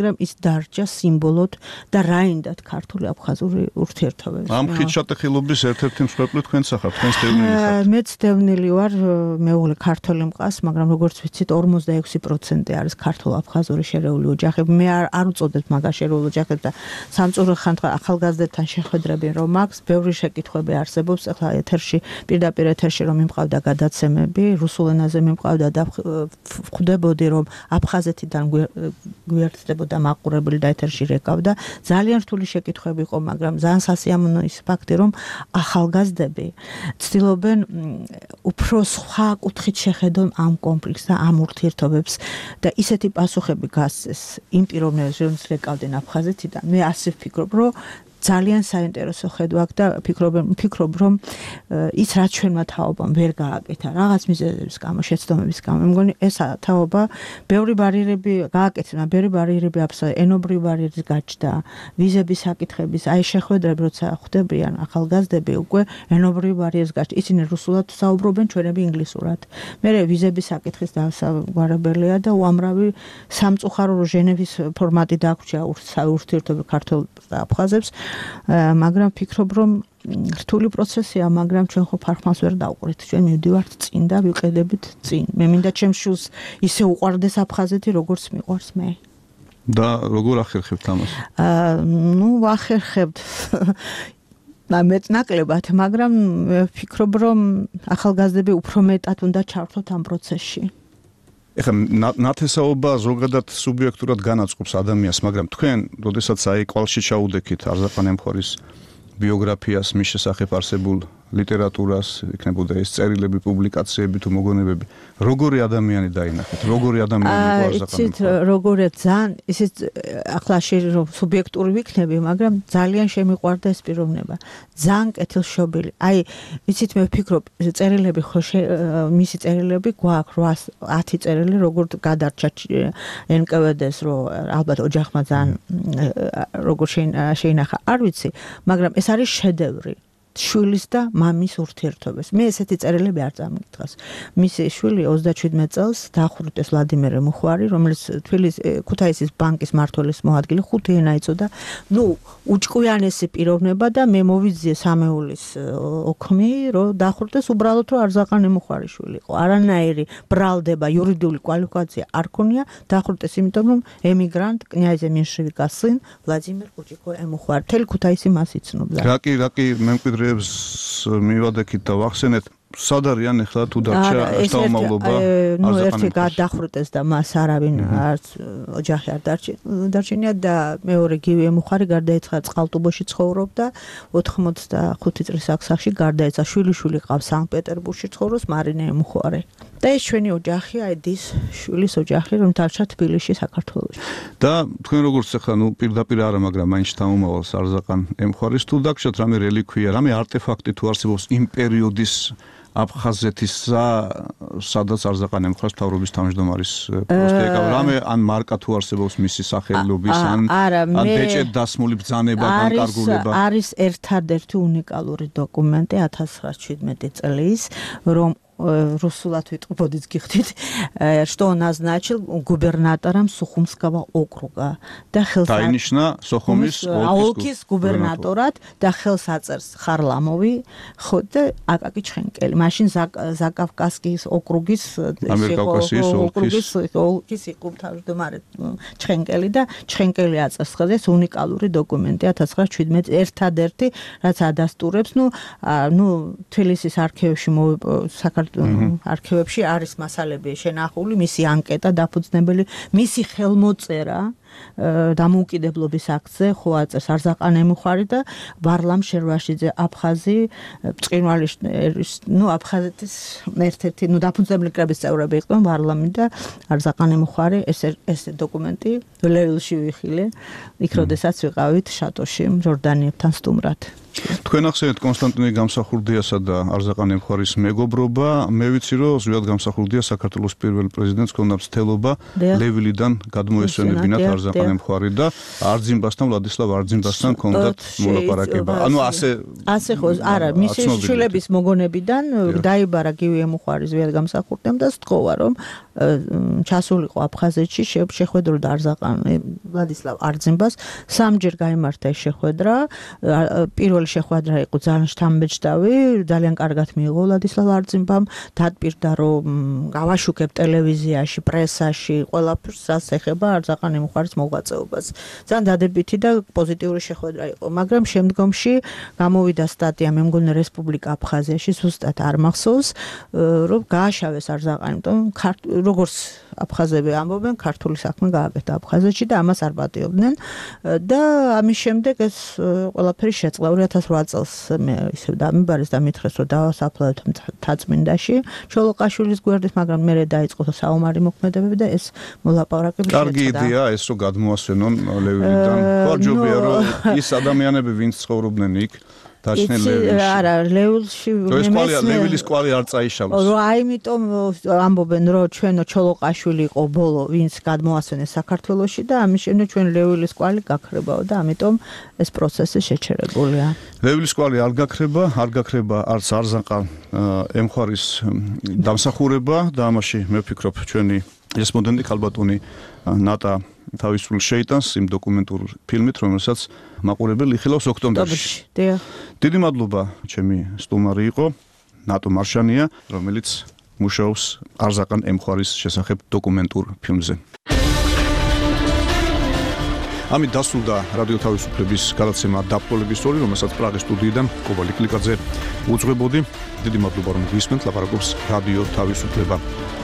დარჩა სიმბოლოდ და რაინდად ქართული აფხაზური ურთიერთობები. ამ ხიდშატეხილობის ერთ-ერთი მსხვერპლი თქვენც ახართ, თქვენს დევნილი ხართ. მეც დევნილი ვარ, მეუღლე ქართველი მყავს, მაგრამ როგორც ვიცით ორმოცდაექვსი პროცენტი არის ქართულ-აფხაზური შერეული ოჯახები. მე არ არ უწოდებ მაგას შერეულ ოჯახებს და სამწუხაროდ ხანდახან ახალგაზრდებთან შეხვედრები რომ აქვს, ბევრი შეკითხვები არსებობს. ახლა ეთერში პირდაპირ ეთერში რომ მიმყავდა გადაცემები, რუსულ ენაზე მიმყავდა და ხვდებოდი რომ აფხაზეთიდან გვერდდებოდა მაყურებელი და ეთერში რეკავდა. ძალიან რთული შეკითხვები იყო, მაგრამ ძალიან სასიამოვნო ის ფაქტი რომ ახალგაზრდები ცდილობენ უფრო სხვა კუთხით შეხედონ ამ კონფლიქტს და ამ ურთიერთობებს და ისეთი პასუხები გასცეს იმ პიროვნებებს, რომლებიც რეკავდნენ აფხაზეთიდან. მე ასე ვფიქრობ, რომ ძალიან საინტერესო ხედვა აქვს და ფიქრობ ფიქრობ რომ ის რაც ჩვენმა თაობამ ვერ გააკეთა რაღაც მიზეზების გამო, შეცდომების გამო. მე მგონი ეს თაობა ბევრი ბარიერები გააკეთა, ბევრი ბარიერები აბსოლუტურად ენობრივი ბარიერის გაჩნდა, ვიზების საკითხების, აი შეხვედრები როცა ხვდებიან ახალგაზრდები უკვე ენობრივი ბარიერის გაჩნდა. ისინი რუსულად საუბრობენ, ჩვენები ინგლისურად. მე ვიზების საკითხის დასაგვარებელია და უამრავი სამწუხარო ჟენევის ფორმატი დაგვჭა ურთიერთობა ქართულ და აფხაზებს. მაგრამ ფიქრობ რომ რთული პროცესია, მაგრამ ჩვენ ხო ფარხმას ვერ დავყვრით. ჩვენ მივდივართ წინ და ვიყედებით წინ. მე მინდა ჩემს შვილს ისე უყვარდეს აფხაზეთი, როგორც მიყვარს მე. და როგორ ახერხებთ ამას? აა, ნუ ვახერხებთ მეტნაკლებად, მაგრამ ვფიქრობ რომ ახალგაზრდები უფრო მეტად უნდა ჩართოთ ამ პროცესში. ეხლა ნათესაობა ზოგადად სუბიექტურად განაწყობს ადამიანს, მაგრამ თქვენ, როდესაც აი კვალში ჩაუდექით არზაყან ემხორის ბიოგრაფიას, მის შესახებ არსებულ ლიტერატურას, იქნებოდა ეს წერილები, პუბლიკაციები თუ მოგონებები, როგორი ადამიანი დაინახეთ? როგორი ადამიანი იყო არზაყან ემხორი? იცით, როგორია ძალიან, ისიც ახლა შეიძლება სუბიექტური ვიქნები, მაგრამ ძალიან შემიყვარდა ეს პიროვნება. ძალიან კეთილშობილი. აი, იცით, მე ვფიქრობ, წერილები ხო მისი წერილები გვაქვს რვას ათი წერილი, როგორ გადარჩა ენ კე ვე დე-ს, რომ ალბათ ოჯახმა ძალიან როგორ შეინახა, არ ვიცი, მაგრამ ეს არის შედევრი. შვილის და მამის ურთიერთობებს. მე ესეთი წერილები არ წამიგდროს. მისი შვილი ოცდაშვიდმეტ წელს დახვრიტეს ვლადიმერ მუხვარი, რომელიც თბილისის ქუთაისის ბანკის მმართველის მოადგილე, ხუთი ენა იცოდა. ნუ უჭკვიანესი პიროვნება და მე მოვიძიე სამეულის ოქმი, რომ დახვრიტეს უბრალოდ რომ არზაყან მუხვარი შვილი იყო. არანაირი ბრალდება, იურიდიული კვალიფიკაცია არ ქონია, დახვრიტეს იმიტომ რომ ემიგრანტ კნიაზე მენშევიკას წინ ვლადიმერ კუჭიკო ემუხვარი. თელი ქუთაისი მას იცნობდა. რაკი რაკი მემკვიდრე მივადექით და ვახსენეთ, სად არიან ახლა თუ დარჩა შთამომავლობა? ნუ ერთი გადახვრიტეს და მას არავინ არც ოჯახი არ დარჩენია და მეორე გივი ემუხარი გარდაეცვალა, წყალტუბოში ცხოვრობდა, ოთხმოცდახუთი წლის ასაკში გარდაეცვალა. შვილი-შვილი ყავს სანქტ-პეტერბურგში ცხოვრობს, მარინე ემუხარი. და ეს ჩვენი ოჯახი, აი დის შვილის ოჯახი, რომ დარჩა თბილისში, საქართველოში. და თქვენ როგორც ახლა ნუ პირდაპირ არა, მაგრამ მაინც შთამომავალს არზაყან ემხარის თუ დაგჭირთ რამე რელიქვია, რამე არტეფაქტი თუ არსებობს იმ პერიოდის აფხაზეთისა, სადაც არზაყან ემხარს მთავრობის თავმჯდომარის პოსტი ეკავა, რამე ან მარკა თუ არსებობს მისი სახელობის, ან ან ბეჭედ დასმული ბრძანება, განკარგულება. არის ერთადერთი უნიკალური დოკუმენტი ათას ცხრაასი შვიდმეტი წლის, რომ русулат витყობოდით გიხდით, что назначил губернатором Сухумского округа და ხელს დაინიშნა სოხუმის ოლქის გუბერნატორად და ხელს აწერს ხარლამოვი, ხო და აკაკი ჩხენკელი. მაშინ ზაკავკასკის ოკრუგის ამიერკავკასიის ოლქის ოლქის იყო თავმჯდომარე ჩხენკელი და ჩხენკელი აწერს ხაზს უნიკალური დოკუმენტი ათას ცხრაასი შვიდმეტი ერთადერთი, რაც ადასტურებს, ნუ ნუ თბილისის არქივებში საქართველოს არქივებში არის მასალები შენახული, მისი ანკეტა დაფუძნებელი, მისი ხელმოწერა დამოუკიდებლობის აქტზე, ხო აწეს არზაყან ემუხარი და ვარლამ შერვაშიძე აფხაზი, ბრწყინვალე, ნუ აფხაზეთის ერთ-ერთი, ნუ დაფუძნებელი კრების წევრები იყვნენ ვარლამი და არზაყან ემუხარი, ეს ეს დოკუმენტი ლევილში ვიხილე, იქ როდესაც ვიყავით შატოში ჯორდანიებთან სტუმრად. თქვენ ახსენეთ კონსტანტინე გამსახურდიასა და არზაყან ემხარის მეგობრობა, მე ვიცი რომ ზვიად გამსახურდია საქართველოს პირველ პრეზიდენტს ქონდა მცდელობა ლევილიდან გადმოესვენებინათ არზაყან ემხარი და არძიმბასთან ვლადისლავ არძიმბასთან ქონდათ მოლაპარაკება. ანუ ასე ასე ხო, არა, მისი შვილების მოგონებიდან დაიბარა გივი ემუხარი ზვიად გამსახურდიამ და სთხოვა რომ ჩასულიყო აფხაზეთში, შეხვედროდა არზაყანი ვლადისლავ არძიმბას, სამჯერ გაიმართა ეს შეხვედრა. პირველი შეხვედრა იყო ძალიან შთამბეჭდავი, ძალიან კარგად მიიღო ვლადისლავ არძიმბამ, დადპირდა რომ გავაშუქებ ტელევიზიაში, პრესაში, ყველაფერს რაც ეხება არზაყანი მხარის მოღვაწეობას. ძალიან დადებითი და პოზიტიური შეხვედრა იყო, მაგრამ შემდგომში გამოვიდა სტატია მე მგონი რესპუბლიკა აფხაზიაში, ზუსტად არ მახსოვს, რომ გააშავეს არზაყანი, იმიტომ როგორც აფხაზები ამბობენ, ქართული საქმე გააკეთა აფხაზეთში და ამას არ პატიობდნენ და ამის შემდეგ ეს ყველაფერი შეწყდა ორი ათას ოთხ წელს მე ისევ დამიბარეს და მითხრეს რომ დავასაფლავეთ მთაწმინდაში ჩოლოყაშვილის გვერდით, მაგრამ მერე დაიწყო საომარი მოქმედებები და ეს მოლაპარაკები შეწყდა. კარგი იდეა ეს რომ გადმოასვენონ ლევილიდან. ვარჯობია რომ ის ადამიანები ვინც ცხოვრობდნენ იქ დაჩნელები. არა, ლევილში ლევილის კვალი არ წაიშალოს. რომ აიმიტომ ამბობენ რომ ჩვენო ჩოლოყაშვილი იყო ბოლო ვინც გადმოასვენეს საქართველოში და ამის შემდეგ ჩვენ ლევილის კვალი გაქრებაო და ამიტომ ეს პროცესი შეჩერებულია. ლევილის კვალი არ გაქრება, არ გაქრება არც არზაყან ემხარის დამსახურება და ამაში მე ვფიქრობ ჩვენი რესპონდენტი ქალბატონი ნატა თავისუფლ შეიტანს იმ დოკუმენტურ ფილმით, რომელსაც მაყურებელი იხილავს ოქტომბერში. დიდი მადლობა, ჩემი სტუმარი იყო ნატო მარშანია, რომელიც მუშაობს არზაყან ემხარის შესახებ დოკუმენტურ ფილმზე. ამით დასრულდა რადიო თავისუფლების გადაცემა დაბოლების ორი, რომელსაც პრაღის სტუდიიდან კობალი კლიკაძე უძღვებოდი. დიდი მადლობა რომ გვისმენთ, ლაპარაკობს რადიო თავისუფლება.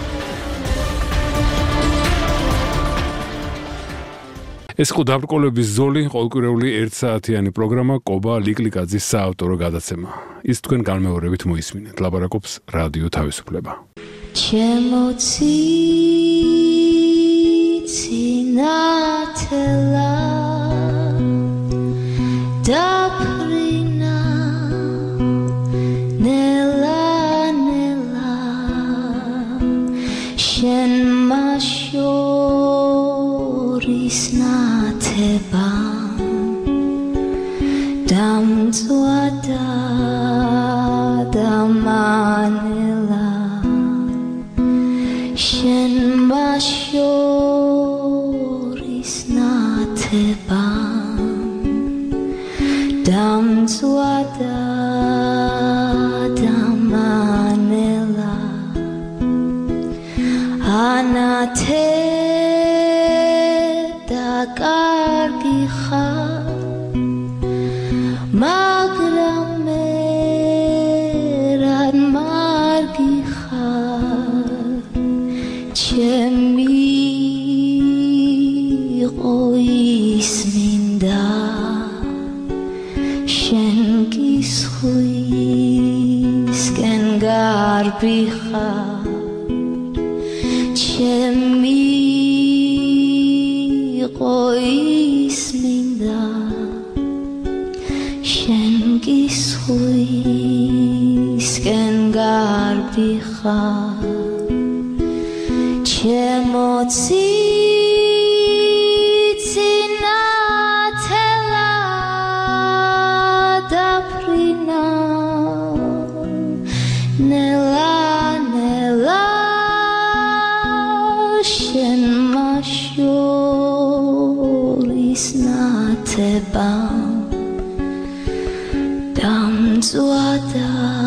ეს იყო დაბრკოლების ზოლი, ყოველკვირეული ერთ საათიანი პროგრამა კობა ლიკლიკაძის საავტორო გადაცემა. ის თქვენ განმეორებით მოისმინეთ. ლაპარაკობს რადიო თავისუფლება. ჩემო ციცინათელა დაფრინა ნელა ნელა შენ მაშორის ნათება დამწვადა დამანელა შენ მაშორის ნათება დამწვადა დამანელა ანათე და კარგი ხარ მაგრამ მე რად მარგი ხარ ჩემი იყო ის მინდა შენ კისხვისკენ გარბი ხარ ჩემი იყო ის მინდა შენ კისხვისკენ გარბი ხარ ჩემო ციცინათელა დაფრინა ნელა ნელა შენ მაშორის ნათება დამწვადა